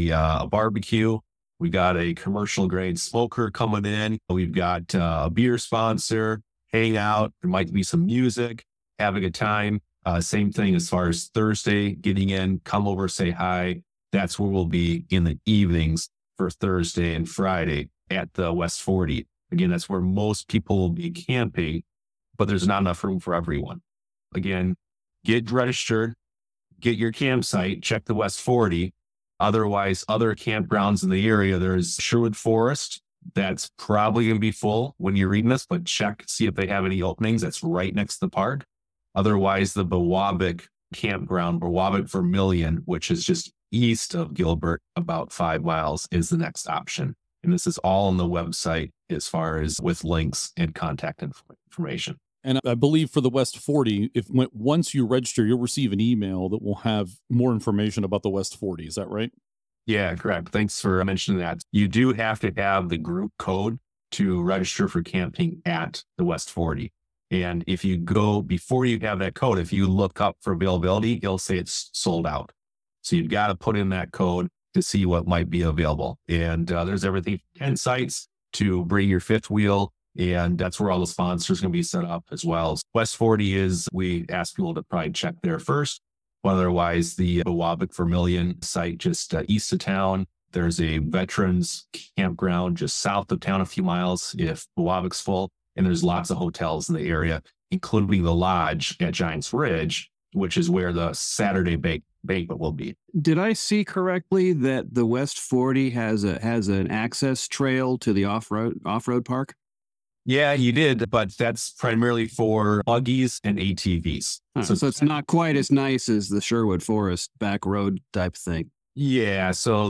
a barbecue. We got a commercial grade smoker coming in. We've got a beer sponsor, hang out. There might be some music, have a good time. Same thing as far as Thursday, getting in, come over, say hi. That's where we'll be in the evenings for Thursday and Friday at the West 40. Again, that's where most people will be camping, but there's not enough room for everyone. Again, get registered, get your campsite, check the West 40. Otherwise, other campgrounds in the area, there's Sherwood Forest. That's probably going to be full when you're reading this, but check, see if they have any openings. That's right next to the park. Otherwise, the Biwabik campground, Biwabik Vermilion, which is just east of Gilbert, about 5 miles, is the next option. And this is all on the website as far as with links and contact information. And I believe for the West 40, once you register, you'll receive an email that will have more information about the West 40. Is that right? Yeah, correct. Thanks for mentioning that. You do have to have the group code to register for camping at the West 40. And if you go before you have that code, if you look up for availability, it'll say it's sold out. So you've got to put in that code to see what might be available. And there's everything from 10 sites to bring your fifth wheel And that's where all the sponsors are going to be set up as well. West 40 is, we ask people to probably check there first. But otherwise, the Biwabik Vermilion site just east of town. There's a veterans campground just south of town, a few miles if Biwabik's full. And there's lots of hotels in the area, including the lodge at Giants Ridge, which is where the Saturday banquet will be. Did I see correctly that the West 40 has an access trail to the off-road park? Yeah, you did, but that's primarily for buggies and ATVs. So it's not quite as nice as the Sherwood Forest back road type thing. Yeah, so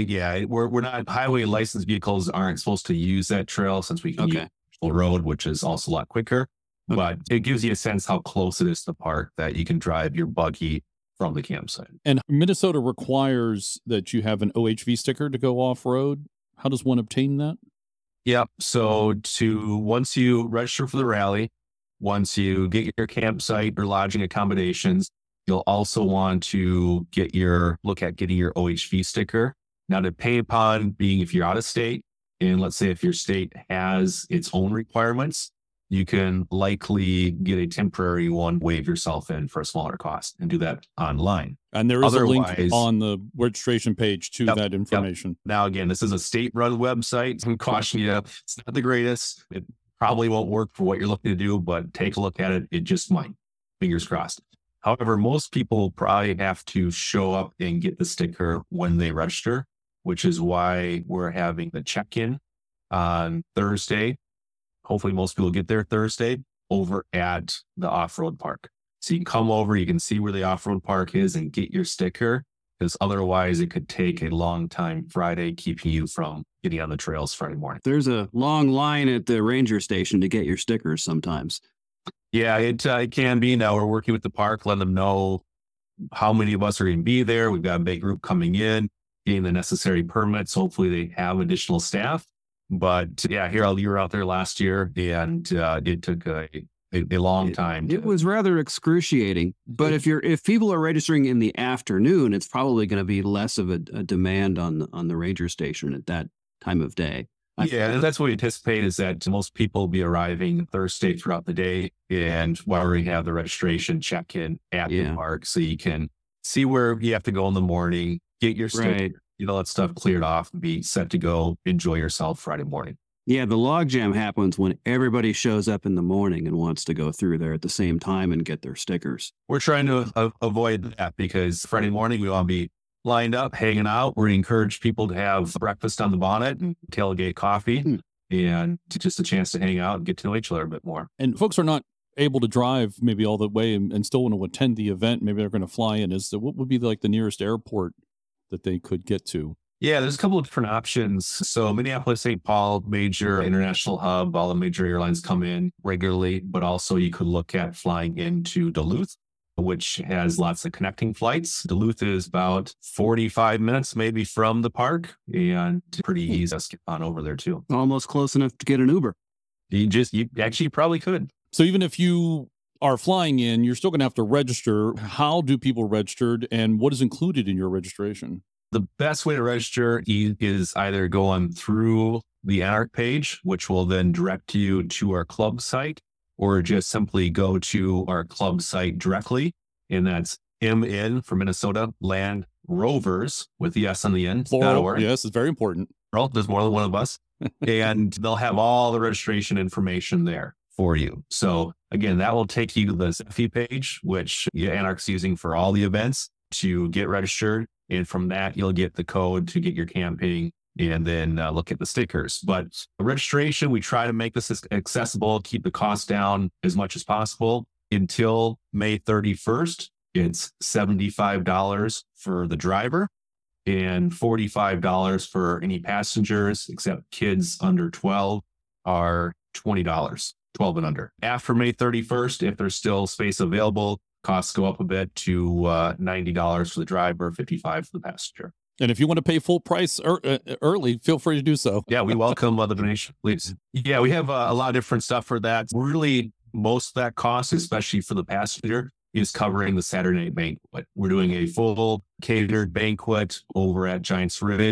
we're not, highway licensed vehicles aren't supposed to use that trail since we can use the road, which is also a lot quicker. Okay. But it gives you a sense how close it is to the park that you can drive your buggy from the campsite. And Minnesota requires that you have an OHV sticker to go off-road. How does one obtain that? Yep. So once you register for the rally, once you get your campsite or lodging accommodations, you'll also want to look at getting your OHV sticker. Now, depending upon being if you're out of state, and let's say if your state has its own requirements, you can likely get a temporary one, waive yourself in for a smaller cost and do that online. And there is a link on the registration page to that information. Yep. Now, again, this is a state-run website. I'm cautioning you, it's not the greatest. It probably won't work for what you're looking to do, but take a look at it. It just might. Fingers crossed. However, most people probably have to show up and get the sticker when they register, which is why we're having the check-in on Thursday. Hopefully most people get there Thursday over at the off-road park. So you can come over, you can see where the off-road park is and get your sticker, because otherwise it could take a long time Friday, keeping you from getting on the trails Friday morning. There's a long line at the ranger station to get your stickers sometimes. Yeah, it can be. Now we're working with the park, letting them know how many of us are going to be there. We've got a big group coming in, getting the necessary permits. Hopefully they have additional staff. But yeah, you were out there last year, and it took a long time. It was rather excruciating. But if people are registering in the afternoon, it's probably going to be less of a demand on the ranger station at that time of day. Yeah, and that's what we anticipate, is that most people will be arriving Thursday throughout the day, and while we have the registration check-in at the park, so you can see where you have to go in the morning, get your sticker, that stuff cleared off, and be set to go enjoy yourself Friday morning. Yeah, the logjam happens when everybody shows up in the morning and wants to go through there at the same time and get their stickers. We're trying to avoid that, because Friday morning we want to be lined up, hanging out. We encourage people to have breakfast on the bonnet and tailgate coffee, and just a chance to hang out and get to know each other a bit more. And folks are not able to drive maybe all the way and still want to attend the event. Maybe they're going to fly in. What would be like the nearest airport that they could get to? Yeah, there's a couple of different options. So Minneapolis, St. Paul, major international hub, all the major airlines come in regularly, but also you could look at flying into Duluth, which has lots of connecting flights. Duluth is about 45 minutes maybe from the park, and pretty easy to get on over there too. Almost close enough to get an Uber. You actually probably could. So even if you are flying in, you're still going to have to register. How do people register, and what is included in your registration? The best way to register is either going through the Anarch page, which will then direct you to our club site, or just simply go to our club site directly. And that's MN for Minnesota Land Rovers with the S on the end. Plural, yes, it's very important. Well, there's more than one of us. And they'll have all the registration information there for you. So again, that will take you to the Zephy page, which Anarch's using for all the events to get registered. And from that, you'll get the code to get your camping, and then look at the stickers. But registration, we try to make this accessible, keep the cost down as much as possible. Until May 31st, it's $75 for the driver and $45 for any passengers, except kids under 12 are $20, 12 and under. After May 31st, if there's still space available, costs go up a bit to $90 for the driver, $55 for the passenger. And if you want to pay full price early, feel free to do so. Yeah, we welcome the donation, please. Yeah, we have a lot of different stuff for that. Really, most of that cost, especially for the passenger, is covering the Saturday night banquet. We're doing a full catered banquet over at Giants Ridge.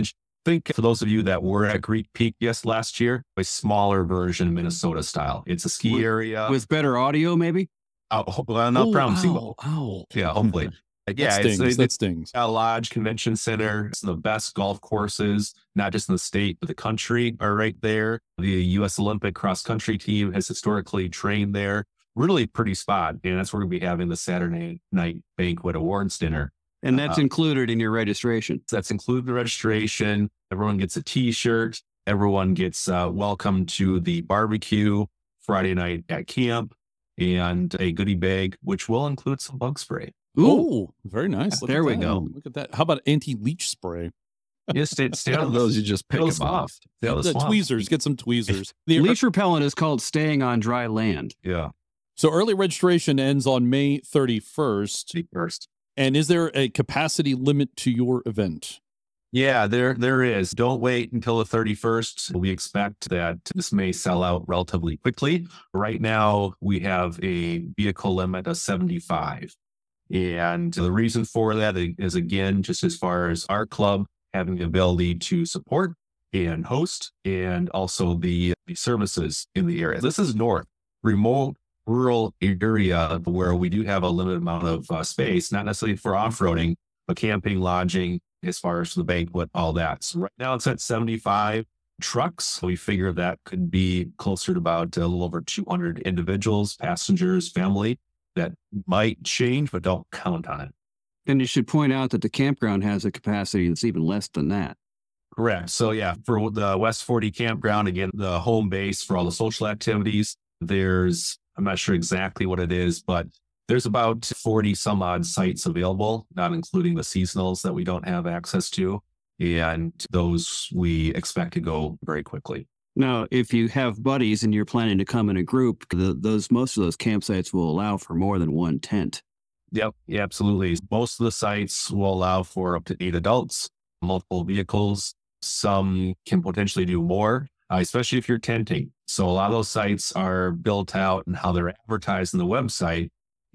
Think for those of you that were at Greek Peak last year, a smaller version Minnesota style. It's a ski area with better audio, maybe. Not problem. Ow. Yeah, hopefully. Yeah, That stings. A Lodge Convention Center. Some of the best golf courses, not just in the state, but the country are right there. The U.S. Olympic cross country team has historically trained there. Really pretty spot. And that's where we're going to be having the Saturday night banquet awards dinner. And that's included in your registration. That's included in the registration. Everyone gets a T-shirt. Everyone gets welcome to the barbecue Friday night at camp and a goodie bag, which will include some bug spray. Ooh, very nice. Look there at we that. go. Look at that. How about anti-leech spray? Yes, stay out of Those you just pick them off. The tweezers. Get some tweezers. The Leech repellent is called staying on dry land. Yeah. So early registration ends on May 31st. First. And is there a capacity limit to your event? Yeah, there is. Don't wait until the 31st. We expect that this may sell out relatively quickly. Right now, we have a vehicle limit of 75. And the reason for that is, again, just as far as our club having the ability to support and host, and also the services in the area. This is north, remote, rural area where we do have a limited amount of space, not necessarily for off-roading, but camping, lodging, as far as the banquet, all that. So right now it's at 75 trucks. We figure that could be closer to about a little over 200 individuals, passengers, family. That might change, but don't count on it. And you should point out that the campground has a capacity that's even less than that. Correct. So yeah, for the West 40 campground, again, the home base for all the social activities, I'm not sure exactly what it is, but there's about 40 some odd sites available, not including the seasonals that we don't have access to. And those we expect to go very quickly. Now, if you have buddies and you're planning to come in a group, most of those campsites will allow for more than one tent. Yep, yeah, absolutely. Most of the sites will allow for up to 8 adults, multiple vehicles. Some can potentially do more, especially if you're tenting. So a lot of those sites are built out, and how they're advertised on the website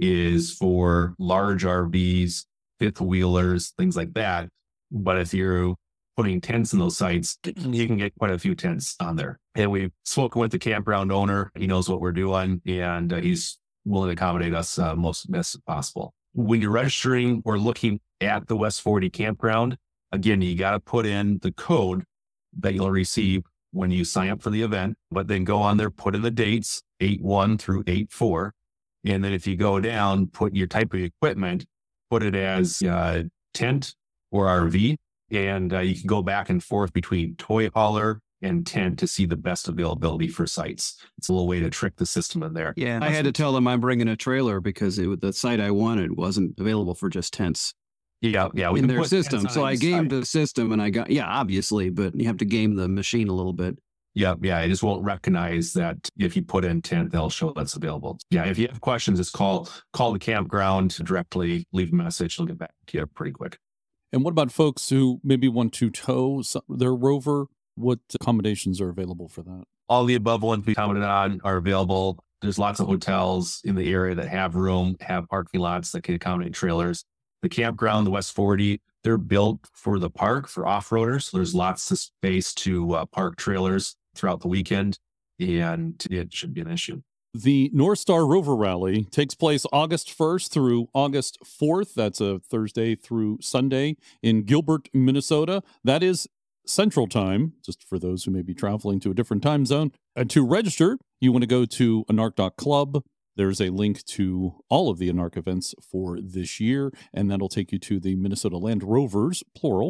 is for large RVs, fifth wheelers, things like that. But if you're putting tents in those sites, you can get quite a few tents on there. And we've spoken with the campground owner. He knows what we're doing, and he's willing to accommodate us most best possible. When you're registering or looking at the West 40 campground, again, you got to put in the code that you'll receive when you sign up for the event, but then go on there, put in the dates, 8/1 through 8/4. And then if you go down, put your type of equipment, put it as tent or RV. And you can go back and forth between toy hauler and tent to see the best availability for sites. It's a little way to trick the system in there. Yeah, I had to tell them I'm bringing a trailer because the site I wanted wasn't available for just tents. Yeah. We in their system. So I gamed the system and I got, obviously, but you have to game the machine a little bit. Yeah. It just won't recognize that if you put in tent, they'll show that's available. Yeah. If you have questions, just call the campground directly, leave a message. They'll get back to you pretty quick. And what about folks who maybe want to tow their Rover? What accommodations are available for that? All the above ones we commented on are available. There's lots of hotels in the area that have room, have parking lots that can accommodate trailers. The campground, the West 40, they're built for the park, for off-roaders. So there's lots of space to park trailers throughout the weekend, and it shouldn't be an issue. The North Star Rover Rally takes place August 1st through August 4th. That's a Thursday through Sunday in Gilbert, Minnesota. That is Central Time, just for those who may be traveling to a different time zone. And to register, you want to go to anarch.club. There's a link to all of the Anarch events for this year, and that'll take you to the Minnesota Land Rovers, plural,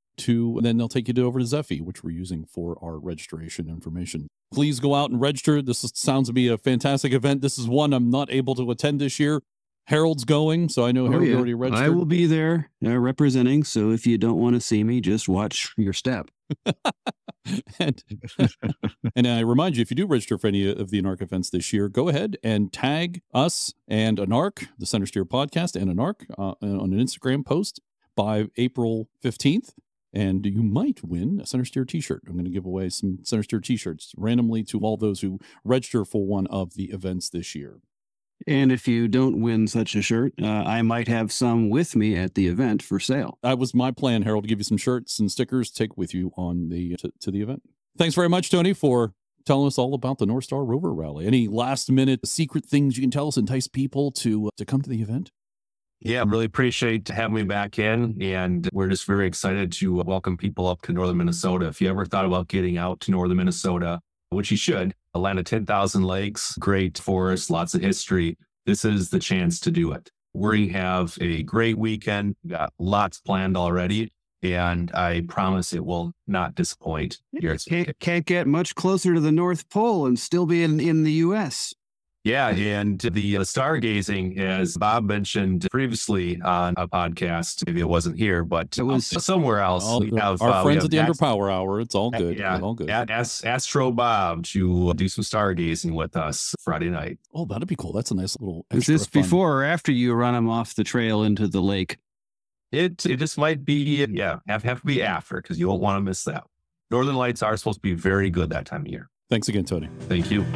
and then they'll take you over to Zephy, which we're using for our registration information. Please go out and register. This sounds to be a fantastic event. This is one I'm not able to attend this year. Harold's going, so I know Harold already registered. I will be there representing, so if you don't want to see me, just watch your step. And I remind you, if you do register for any of the Anarch events this year, go ahead and tag us and Anarch, the Center Steer podcast, and Anarch on an Instagram post by April 15th. And you might win a Center Steer t-shirt. I'm going to give away some Center Steer t-shirts randomly to all those who register for one of the events this year. And if you don't win such a shirt, I might have some with me at the event for sale. That was my plan, Harold, to give you some shirts and stickers to take with you on to the event. Thanks very much, Tony, for telling us all about the North Star Rover Rally. Any last minute secret things you can tell us, entice people to come to the event? Yeah, really appreciate having me back in. And we're just very excited to welcome people up to northern Minnesota. If you ever thought about getting out to northern Minnesota, which you should, a land of 10,000 lakes, great forest, lots of history, this is the chance to do it. We have a great weekend, got lots planned already, and I promise it will not disappoint. Can't get much closer to the North Pole and still be in the U.S. Yeah, and the stargazing, as Bob mentioned previously on a podcast, maybe it wasn't here, but it was somewhere else. We have our friends at the Under Power Hour. It's all good. Yeah, it's all good. Astro Bob to do some stargazing with us Friday night. Oh, that'd be cool. That's a nice little. Is this fun. before or after you run them off the trail into the lake? It just might be, have to be after, because you won't want to miss that. Northern Lights are supposed to be very good that time of year. Thanks again, Tony. Thank you.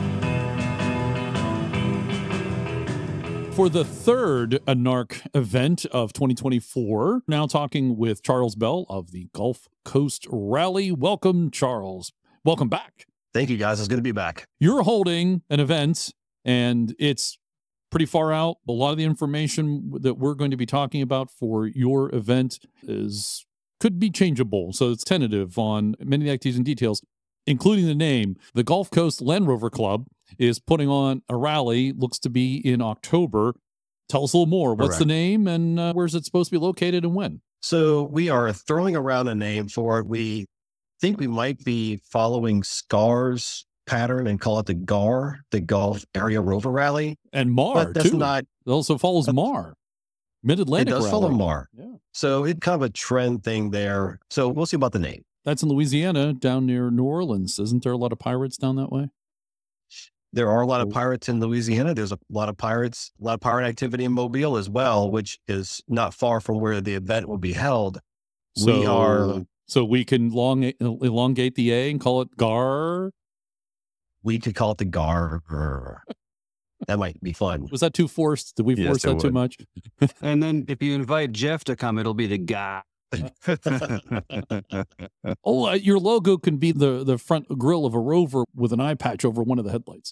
For the third ANARC event of 2024, now talking with Charles Bell of the Gulf Coast Rally. Welcome, Charles. Welcome back. Thank you, guys. It's good to be back. You're holding an event, and it's pretty far out. A lot of the information that we're going to be talking about for your event could be changeable, so it's tentative on many of the activities and details, including the name. The Gulf Coast Land Rover Club is putting on a rally, looks to be in October. Tell us a little more. What's the name, and where's it supposed to be located, and when? So we are throwing around a name for it. We think we might be following SCAR's pattern and call it the GAR, the Gulf Area Rover Rally. And MAR, but that's too. Not, it also follows MAR. Mid-Atlantic It does Rally. follow MAR. Yeah. So it's kind of a trend thing there. So we'll see about the name. That's in Louisiana, down near New Orleans. Isn't there a lot of pirates down that way? There are a lot of pirates in Louisiana. There's a lot of pirate activity in Mobile as well, which is not far from where the event will be held. So we can elongate the A and call it GAR? We could call it the GAR. That might be fun. Was that too forced? Did we force that too much? And then if you invite Jeff to come, it'll be the guy. Your logo can be the front grille of a Rover with an eye patch over one of the headlights.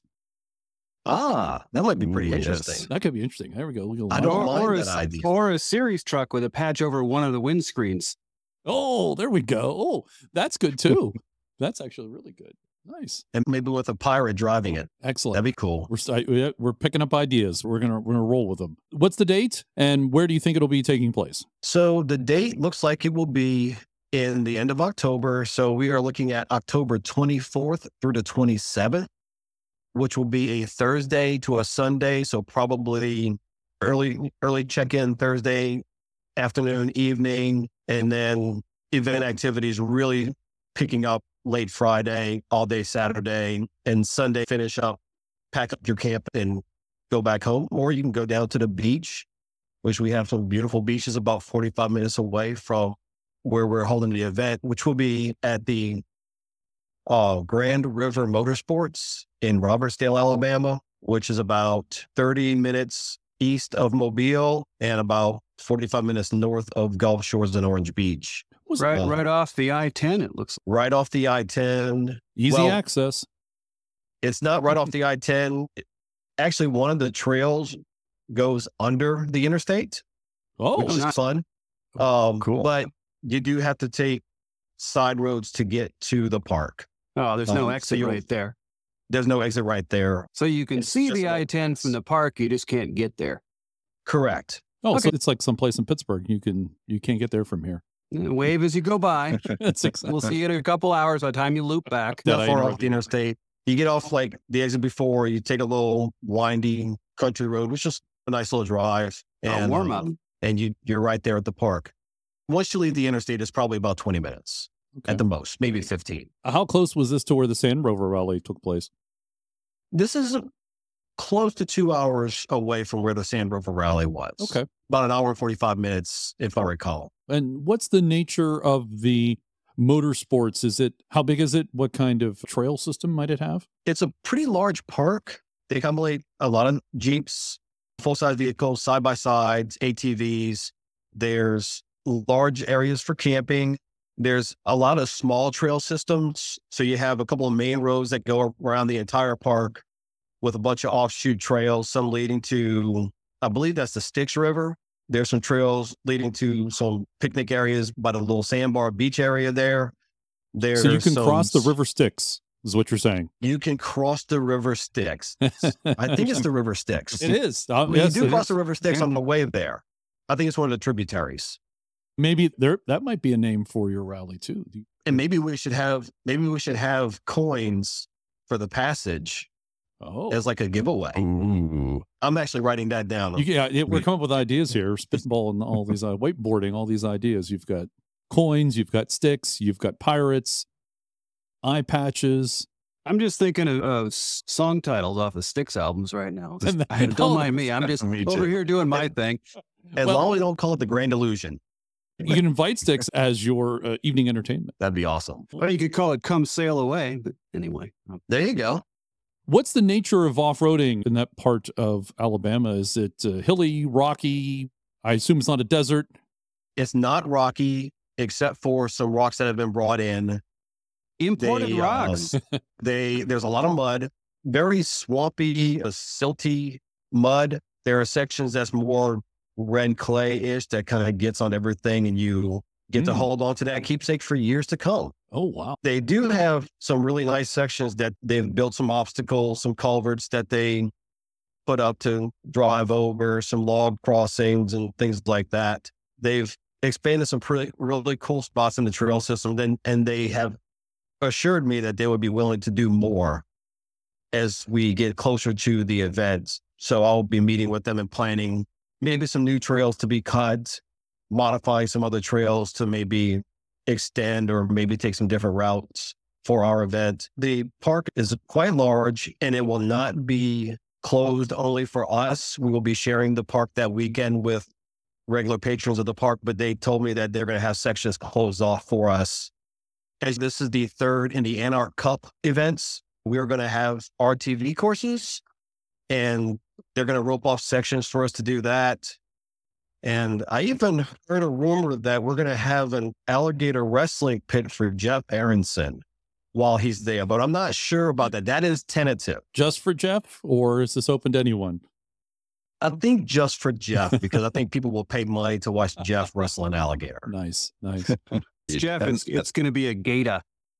That might be pretty interesting. That could be interesting. There we go. I don't mind that idea. Or a series truck with a patch over one of the windscreens. Oh, there we go. Oh, that's good too. That's actually really good. Nice. And maybe with a pirate driving it. Excellent. That'd be cool. We're picking up ideas. We're gonna roll with them. What's the date, and where do you think it'll be taking place? So the date looks like it will be in the end of October. So we are looking at October 24th through the 27th, which will be a Thursday to a Sunday. So probably early check-in Thursday afternoon, evening, and then event activities really picking up late Friday, all day Saturday, and Sunday finish up, pack up your camp and go back home. Or you can go down to the beach, which we have some beautiful beaches about 45 minutes away from where we're holding the event, which will be at the Grand River Motorsports in Robertsdale, Alabama, which is about 30 minutes east of Mobile and about 45 minutes north of Gulf Shores and Orange Beach. Right off the I-10, it looks like. Right off the I-10. Easy access. It's not right off the I-10. Actually, one of the trails goes under the interstate, which is fun. Cool. But you do have to take side roads to get to the park. Oh, there's no exit right there. There's no exit right there. So you can see the I-10 from the park, you just can't get there. Correct. Oh, so it's like someplace in Pittsburgh. You can't get there from here. Wave as you go by. That's exactly. We'll see you in a couple hours by the time you loop back. Not far off the interstate. You get off like the exit before, you take a little winding country road, which is a nice little drive. And warm up. And you're right there at the park. Once you leave the interstate, it's probably about 20 minutes at the most, maybe 15. How close was this to where the Sand Rover Rally took place? This is close to 2 hours away from where the Sand Rover Rally was. Okay. About an hour and 45 minutes, if I recall. And what's the nature of the motorsports? How big is it? What kind of trail system might it have? It's a pretty large park. They accommodate a lot of Jeeps, full-size vehicles, side-by-sides, ATVs. There's large areas for camping. There's a lot of small trail systems. So you have a couple of main roads that go around the entire park with a bunch of offshoot trails, some leading to, I believe that's the Styx River. There's some trails leading to some picnic areas by the little sandbar beach area there. So you can cross the River Styx, is what you're saying. You can cross the River Styx. I think it's the River Styx. It is. Yes, you do cross the River Styx on the way there. I think it's one of the tributaries. Maybe that might be a name for your rally too. And maybe we should have coins for the passage as like a giveaway. Ooh. I'm actually writing that down. We're coming up with ideas here, spitballing all these whiteboarding, all these ideas. You've got coins, you've got sticks, you've got pirates, eye patches. I'm just thinking of song titles off of Styx albums right now. Don't mind me. I'm just over here doing my thing. As long as we don't call it the Grand Illusion. You can invite Styx as your evening entertainment. That'd be awesome. Or you could call it Come Sail Away. But anyway. There you go. What's the nature of off-roading in that part of Alabama? Is it hilly, rocky? I assume it's not a desert. It's not rocky, except for some rocks that have been brought in. Imported rocks. There's a lot of mud, very swampy, silty mud. There are sections that's more red clay-ish that kind of gets on everything, and you get to hold on to that keepsake for years to come. Oh, wow. They do have some really nice sections that they've built some obstacles, some culverts that they put up to drive over, some log crossings and things like that. They've expanded some really cool spots in the trail system, and they have assured me that they would be willing to do more as we get closer to the events. So I'll be meeting with them and planning maybe some new trails to be cut, modify some other trails to maybe extend or maybe take some different routes for our event. The park is quite large, and it will not be closed only for us. We will be sharing the park that weekend with regular patrons of the park, but they told me that they're going to have sections closed off for us. As this is the third in the Anarch Cup events, we're going to have RTV courses, and they're going to rope off sections for us to do that. And I even heard a rumor that we're going to have an alligator wrestling pit for Jeff Aronson while he's there, but I'm not sure about that. That is tentative. Just for Jeff, or is this open to anyone? I think just for Jeff, because I think people will pay money to watch Jeff wrestle an alligator. Nice. It's Jeff, it's going to be a gator.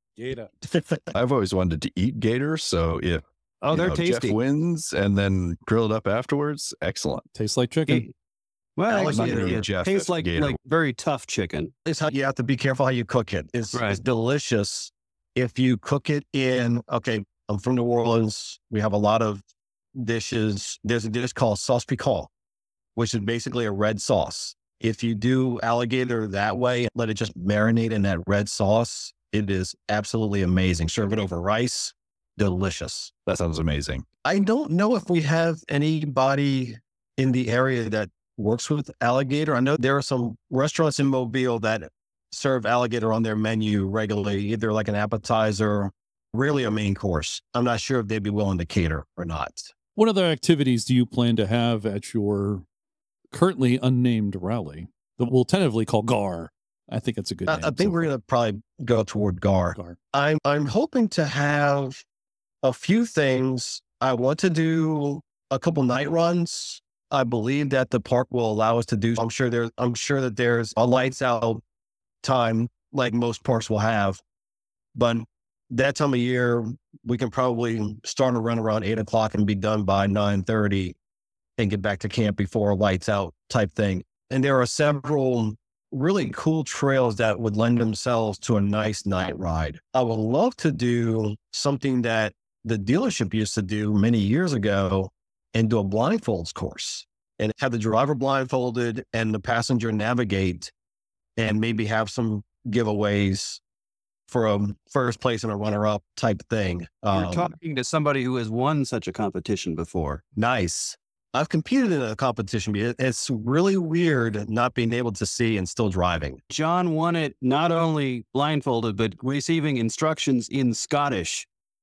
I've always wanted to eat gator, so if they're tasty. Jeff wins and then grill it up afterwards, excellent. Tastes like chicken. Well, Jeff tastes like very tough chicken. It's how you have to be careful how you cook it. It's delicious if you cook it in. Okay, I'm from New Orleans. We have a lot of dishes. There's a dish called sauce piquant, which is basically a red sauce. If you do alligator that way, let it just marinate in that red sauce, it is absolutely amazing. Serve it over rice. Delicious. That sounds amazing. I don't know if we have anybody in the area that works with alligator. I know there are some restaurants in Mobile that serve alligator on their menu regularly, either like an appetizer, really a main course. I'm not sure if they'd be willing to cater or not. What other activities do you plan to have at your currently unnamed rally that we'll tentatively call GAR? I think it's a good name. I think we're going to probably go toward GAR. I'm hoping to have a few things. I want to do a couple night runs. I believe that the park will allow us to do. I'm sure that there's a lights out time like most parks will have, but that time of year we can probably start a run around 8 o'clock and be done by 9:30 and get back to camp before lights out type thing. And there are several really cool trails that would lend themselves to a nice night ride. I would love to do something that the dealership used to do many years ago and do a blindfolds course and have the driver blindfolded and the passenger navigate and maybe have some giveaways for a first place and a runner-up type thing. You're talking to somebody who has won such a competition before. Nice. I've competed in a competition. It's really weird not being able to see and still driving. John won it not only blindfolded, but receiving instructions in Scottish.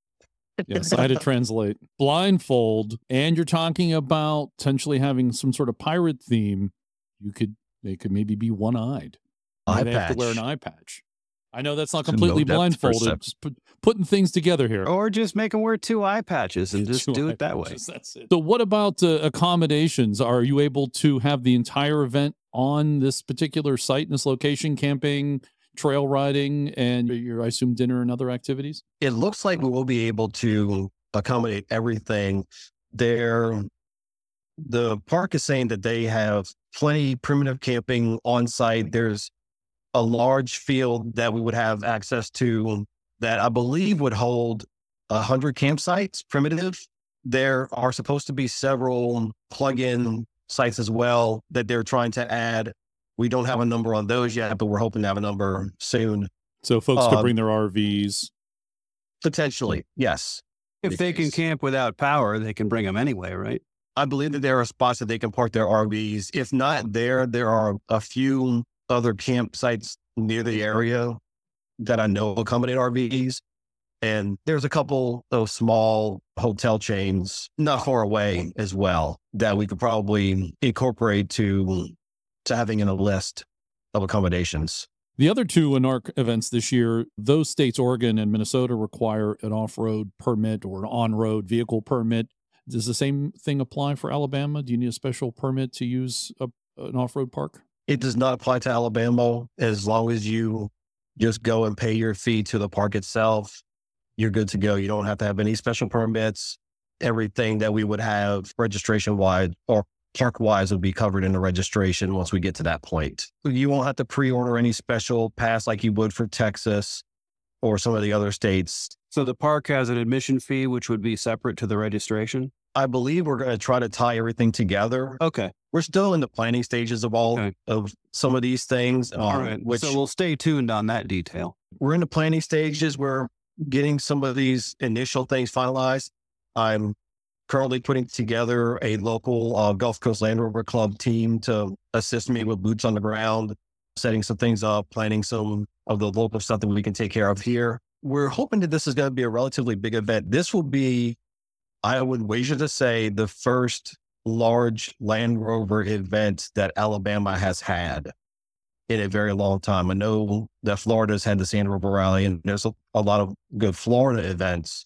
Yes, I had to translate. Blindfold, and you're talking about potentially having some sort of pirate theme. They could maybe be one-eyed. Eye They have to wear an patch. eye patch. I know that's not So completely no depth blindfolded. perception. Just putting things together here. Or just make them wear 2 eye patches and just Two do eye it that way. patches, that's it. So what about accommodations? Are you able to have the entire event on this particular site, in this location, camping, trail riding, and your, I assume, dinner and other activities? It looks like we will be able to accommodate everything there. The park is saying that they have plenty primitive camping on site. There's a large field that we would have access to that I believe would hold 100 campsites, primitive. There are supposed to be several plug-in sites as well that they're trying to add. We don't have a number on those yet, but we're hoping to have a number soon. So folks could bring their RVs. Potentially, yes. If they can camp without power, they can bring them anyway, right? I believe that there are spots that they can park their RVs. If not there are a few other campsites near the area that I know accommodate RVs. And there's a couple of small hotel chains not far away as well that we could probably incorporate to having in a list of accommodations. The other two ANARC events this year, those states, Oregon and Minnesota, require an off-road permit or an on-road vehicle permit. Does the same thing apply for Alabama? Do you need a special permit to use an off-road park? It does not apply to Alabama. As long as you just go and pay your fee to the park itself, you're good to go. You don't have to have any special permits. Everything that we would have registration-wise or park-wise would be covered in the registration once we get to that point. You won't have to pre-order any special pass like you would for Texas or some of the other states. So the park has an admission fee, which would be separate to the registration? I believe we're going to try to tie everything together. Okay. We're still in the planning stages of of some of these things. All right. Which So we'll stay tuned on that detail. we're in the planning stages. We're getting some of these initial things finalized. I'm currently putting together a local Gulf Coast Land Rover Club team to assist me with boots on the ground, setting some things up, planning some of the local stuff that we can take care of here. We're hoping that this is going to be a relatively big event. This will be, I would wager to say, the first large Land Rover event that Alabama has had in a very long time. I know that Florida's had the Sand Rover Rally, and there's a lot of good Florida events.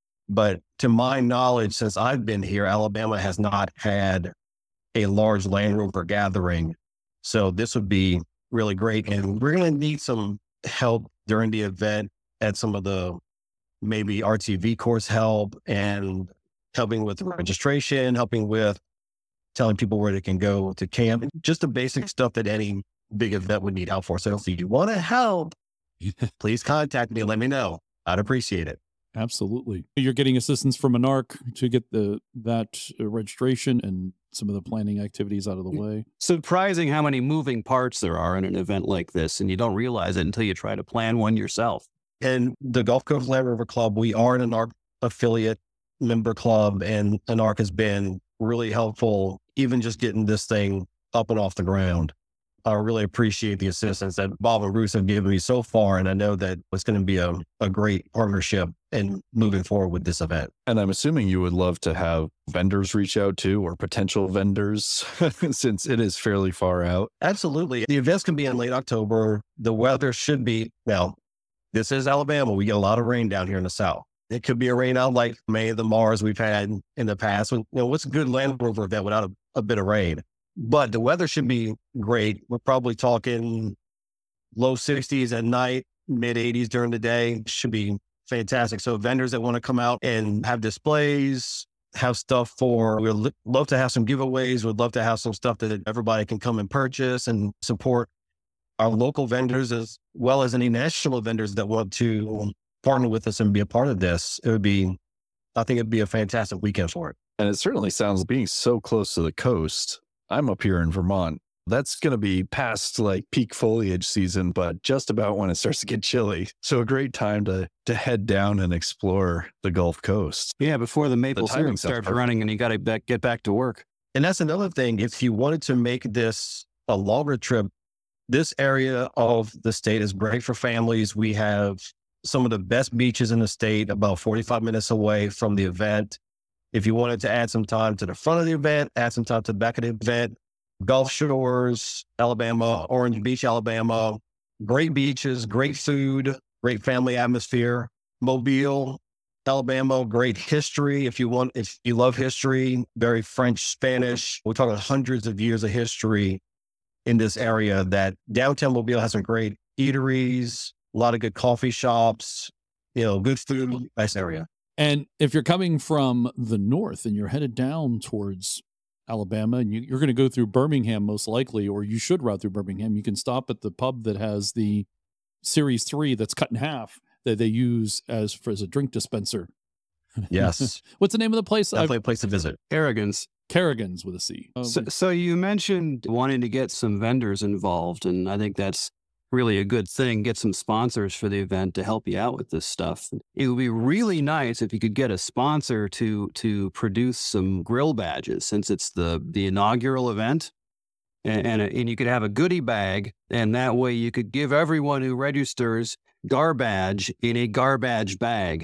But to my knowledge, since I've been here, Alabama has not had a large Land Rover gathering. So this would be really great. And we're going to need some help during the event at some of the maybe RTV course help and helping with the registration, helping with telling people where they can go to camp, just the basic stuff that any big event would need help for. So if you want to help, please contact me and let me know. I'd appreciate it. Absolutely. You're getting assistance from ANARC to get that registration and some of the planning activities out of the way. Surprising how many moving parts there are in an event like this, and you don't realize it until you try to plan one yourself. And the Gulf Coast Land Rover Club, we are an ANARC affiliate member club, and ANARC has been really helpful, even just getting this thing up and off the ground. I really appreciate the assistance that Bob and Bruce have given me so far, and I know that it's going to be a great partnership in moving forward with this event. And I'm assuming you would love to have vendors reach out to, or potential vendors, since it is fairly far out. Absolutely. The events can be in late October. The weather should be, well, this is Alabama. We get a lot of rain down here in the South. It could be a rain out like May of the Mars we've had in the past. What's a good Land Rover event without a bit of rain? But the weather should be great. We're probably talking low 60s at night, mid 80s during the day. Should be fantastic. So vendors that want to come out and have displays, have stuff we'd love to have some giveaways. We'd love to have some stuff that everybody can come and purchase and support our local vendors as well as any national vendors that want to partner with us and be a part of this. I think it'd be a fantastic weekend for it. And it certainly sounds, being so close to the coast. I'm up here in Vermont. That's going to be past like peak foliage season, but just about when it starts to get chilly. So a great time to head down and explore the Gulf Coast. Yeah, before the maple timing syrup sounds starts perfect. running and you got to get back to work. And that's another thing. If you wanted to make this a longer trip, this area of the state is great for families. We have some of the best beaches in the state, about 45 minutes away from the event. If you wanted to add some time to the front of the event, add some time to the back of the event, Gulf Shores, Alabama, Orange Beach, Alabama, great beaches, great food, great family atmosphere. Mobile, Alabama, great history. If you love history, very French, Spanish. We're talking hundreds of years of history in this area. That downtown Mobile has some great eateries, a lot of good coffee shops, good food, nice area. And if you're coming from the north and you're headed down towards Alabama and you're going to go through Birmingham most likely, or you should route through Birmingham, you can stop at the pub that has the Series 3 that's cut in half that they use as a drink dispenser. Yes. What's the name of the place? Definitely a place to visit. Arrogance. Kerrigan's with a C. So you mentioned wanting to get some vendors involved, and I think that's really a good thing. Get some sponsors for the event to help you out with this stuff. It would be really nice if you could get a sponsor to produce some grill badges, since it's the inaugural event, and you could have a goodie bag, and that way you could give everyone who registers garbage in a garbage bag.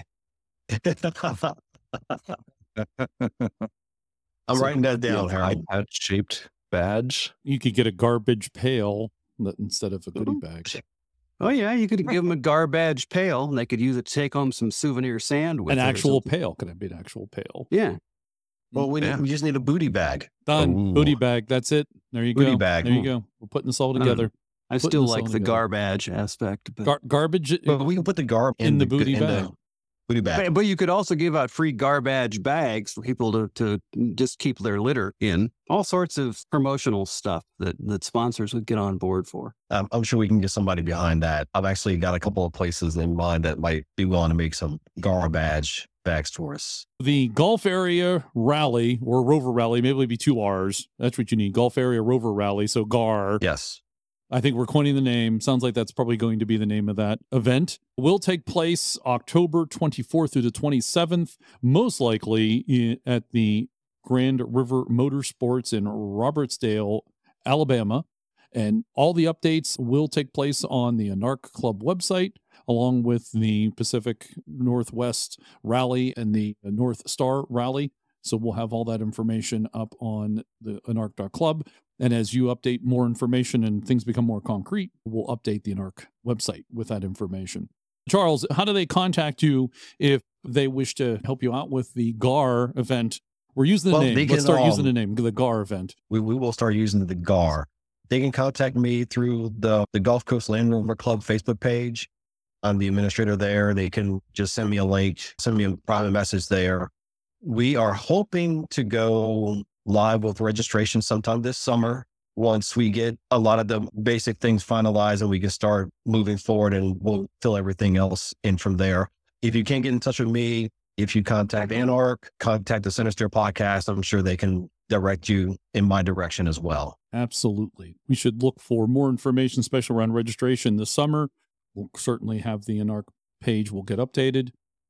I'm writing that down, Harold. iPad-shaped badge. You could get a garbage pail instead of a goodie bag. Oh, yeah, you could give them a garbage pail, and they could use it to take home some souvenir sand with an it. An actual pail. Could it be an actual pail? Yeah. Well, we just need a booty bag. Done. Ooh. Booty bag. That's it. There you Booty go. bag. There you go. We're putting this all together. I still like the garbage aspect. But Garbage But we can put the garb in the booty bag. Booty bag. But you could also give out free garbage bags for people to just keep their litter in. All sorts of promotional stuff that sponsors would get on board for. I'm sure we can get somebody behind that. I've actually got a couple of places in mind that might be willing to make some garbage bags for us. The Gulf Area Rally or Rover Rally, maybe it'll be 2 R's. That's what you need. Gulf Area Rover Rally. So GAR. Yes. I think we're coining the name. Sounds like that's probably going to be the name of that event. Will take place October 24th through the 27th, most likely at the Grand River Motorsports in Robertsdale, Alabama. And all the updates will take place on the Anarch Club website, along with the Pacific Northwest Rally and the North Star Rally. So we'll have all that information up on the Anarch.club. And as you update more information and things become more concrete, we'll update the Anarch website with that information. Charles, how do they contact you if they wish to help you out with the GAR event? We're using the name. Let's start using the name, the GAR event. We will start using the GAR. They can contact me through the Gulf Coast Land Rover Club Facebook page. I'm the administrator there. They can just send me a link, send me a private message there. We are hoping to go live with registration sometime this summer once we get a lot of the basic things finalized and we can start moving forward, and we'll fill everything else in from there. If you can't get in touch with me, if you contact Anarch, contact the Center Steer podcast, I'm sure they can direct you in my direction as well. Absolutely. We should look for more information, especially around registration this summer. We'll certainly have the Anarch page will get updated.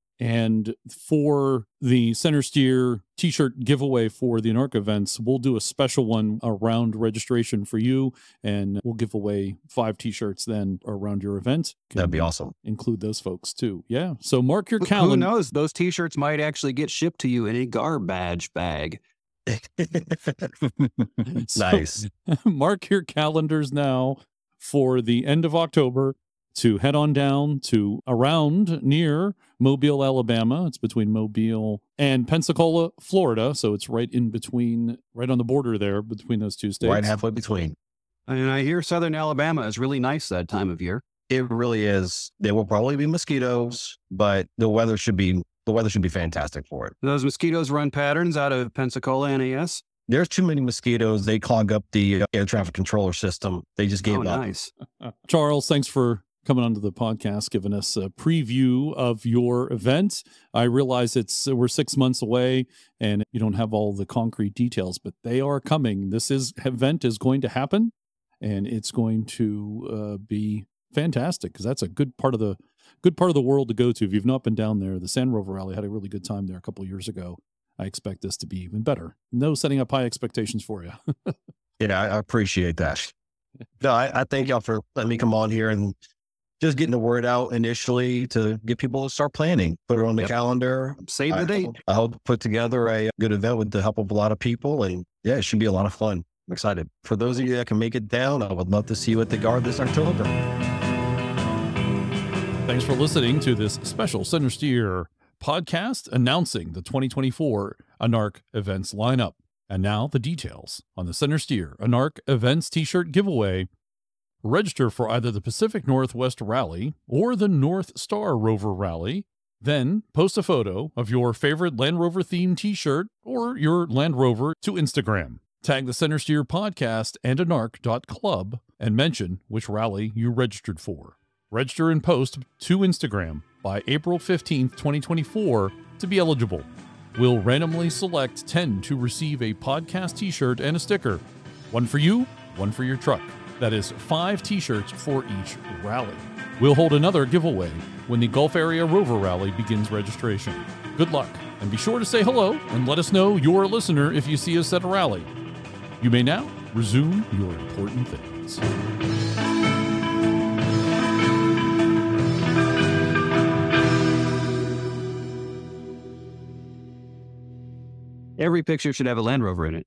And for the Center Steer t-shirt giveaway for the Anarch events, we'll do a special one around registration for you, and we'll give away 5 t-shirts then around your event. That'd be awesome. Include those folks too. Yeah. So mark your calendar. Who knows? Those t-shirts might actually get shipped to you in a garbage bag. Nice. Mark your calendars now for the end of October to head on down to around near Mobile, Alabama. It's between Mobile and Pensacola, Florida. So it's right in between, right on the border there between those two states. Right halfway between. And I hear Southern Alabama is really nice that time of year. It really is. There will probably be mosquitoes, but the weather should be fantastic for it. Those mosquitoes run patterns out of Pensacola NAS? There's too many mosquitoes. They clog up the air traffic controller system. They just gave up. Nice. Charles, thanks for coming onto the podcast, giving us a preview of your event. I realize we're 6 months away and you don't have all the concrete details, but they are coming. This event is going to happen, and it's going to be fantastic because that's a good part of the world to go to. If you've not been down there, the Sand Rover Rally had a really good time there a couple of years ago. I expect this to be even better. No setting up high expectations for you. Yeah, I appreciate that. No, I thank y'all for letting me come on here and just getting the word out initially to get people to start planning, put it on the calendar. Save the date. I hope to put together a good event with the help of a lot of people. And yeah, it should be a lot of fun. I'm excited. For those of you that can make it down, I would love to see you at the Guard this October. Thanks for listening to this special Center Steer podcast announcing the 2024 Anarch Events lineup. And now the details on the Center Steer Anarch Events t-shirt giveaway. Register for either the Pacific Northwest Rally or the North Star Rover Rally. Then post a photo of your favorite Land Rover themed t-shirt or your Land Rover to Instagram. Tag the Center Steer podcast and anarch.club and mention which rally you registered for. Register and post to Instagram by April 15th, 2024 to be eligible. We'll randomly select 10 to receive a podcast t-shirt and a sticker. One for you, one for your truck. That is 5 t-shirts for each rally. We'll hold another giveaway when the Gulf Area Rover Rally begins registration. Good luck, and be sure to say hello and let us know you're a listener if you see us at a rally. You may now resume your important things. Every picture should have a Land Rover in it.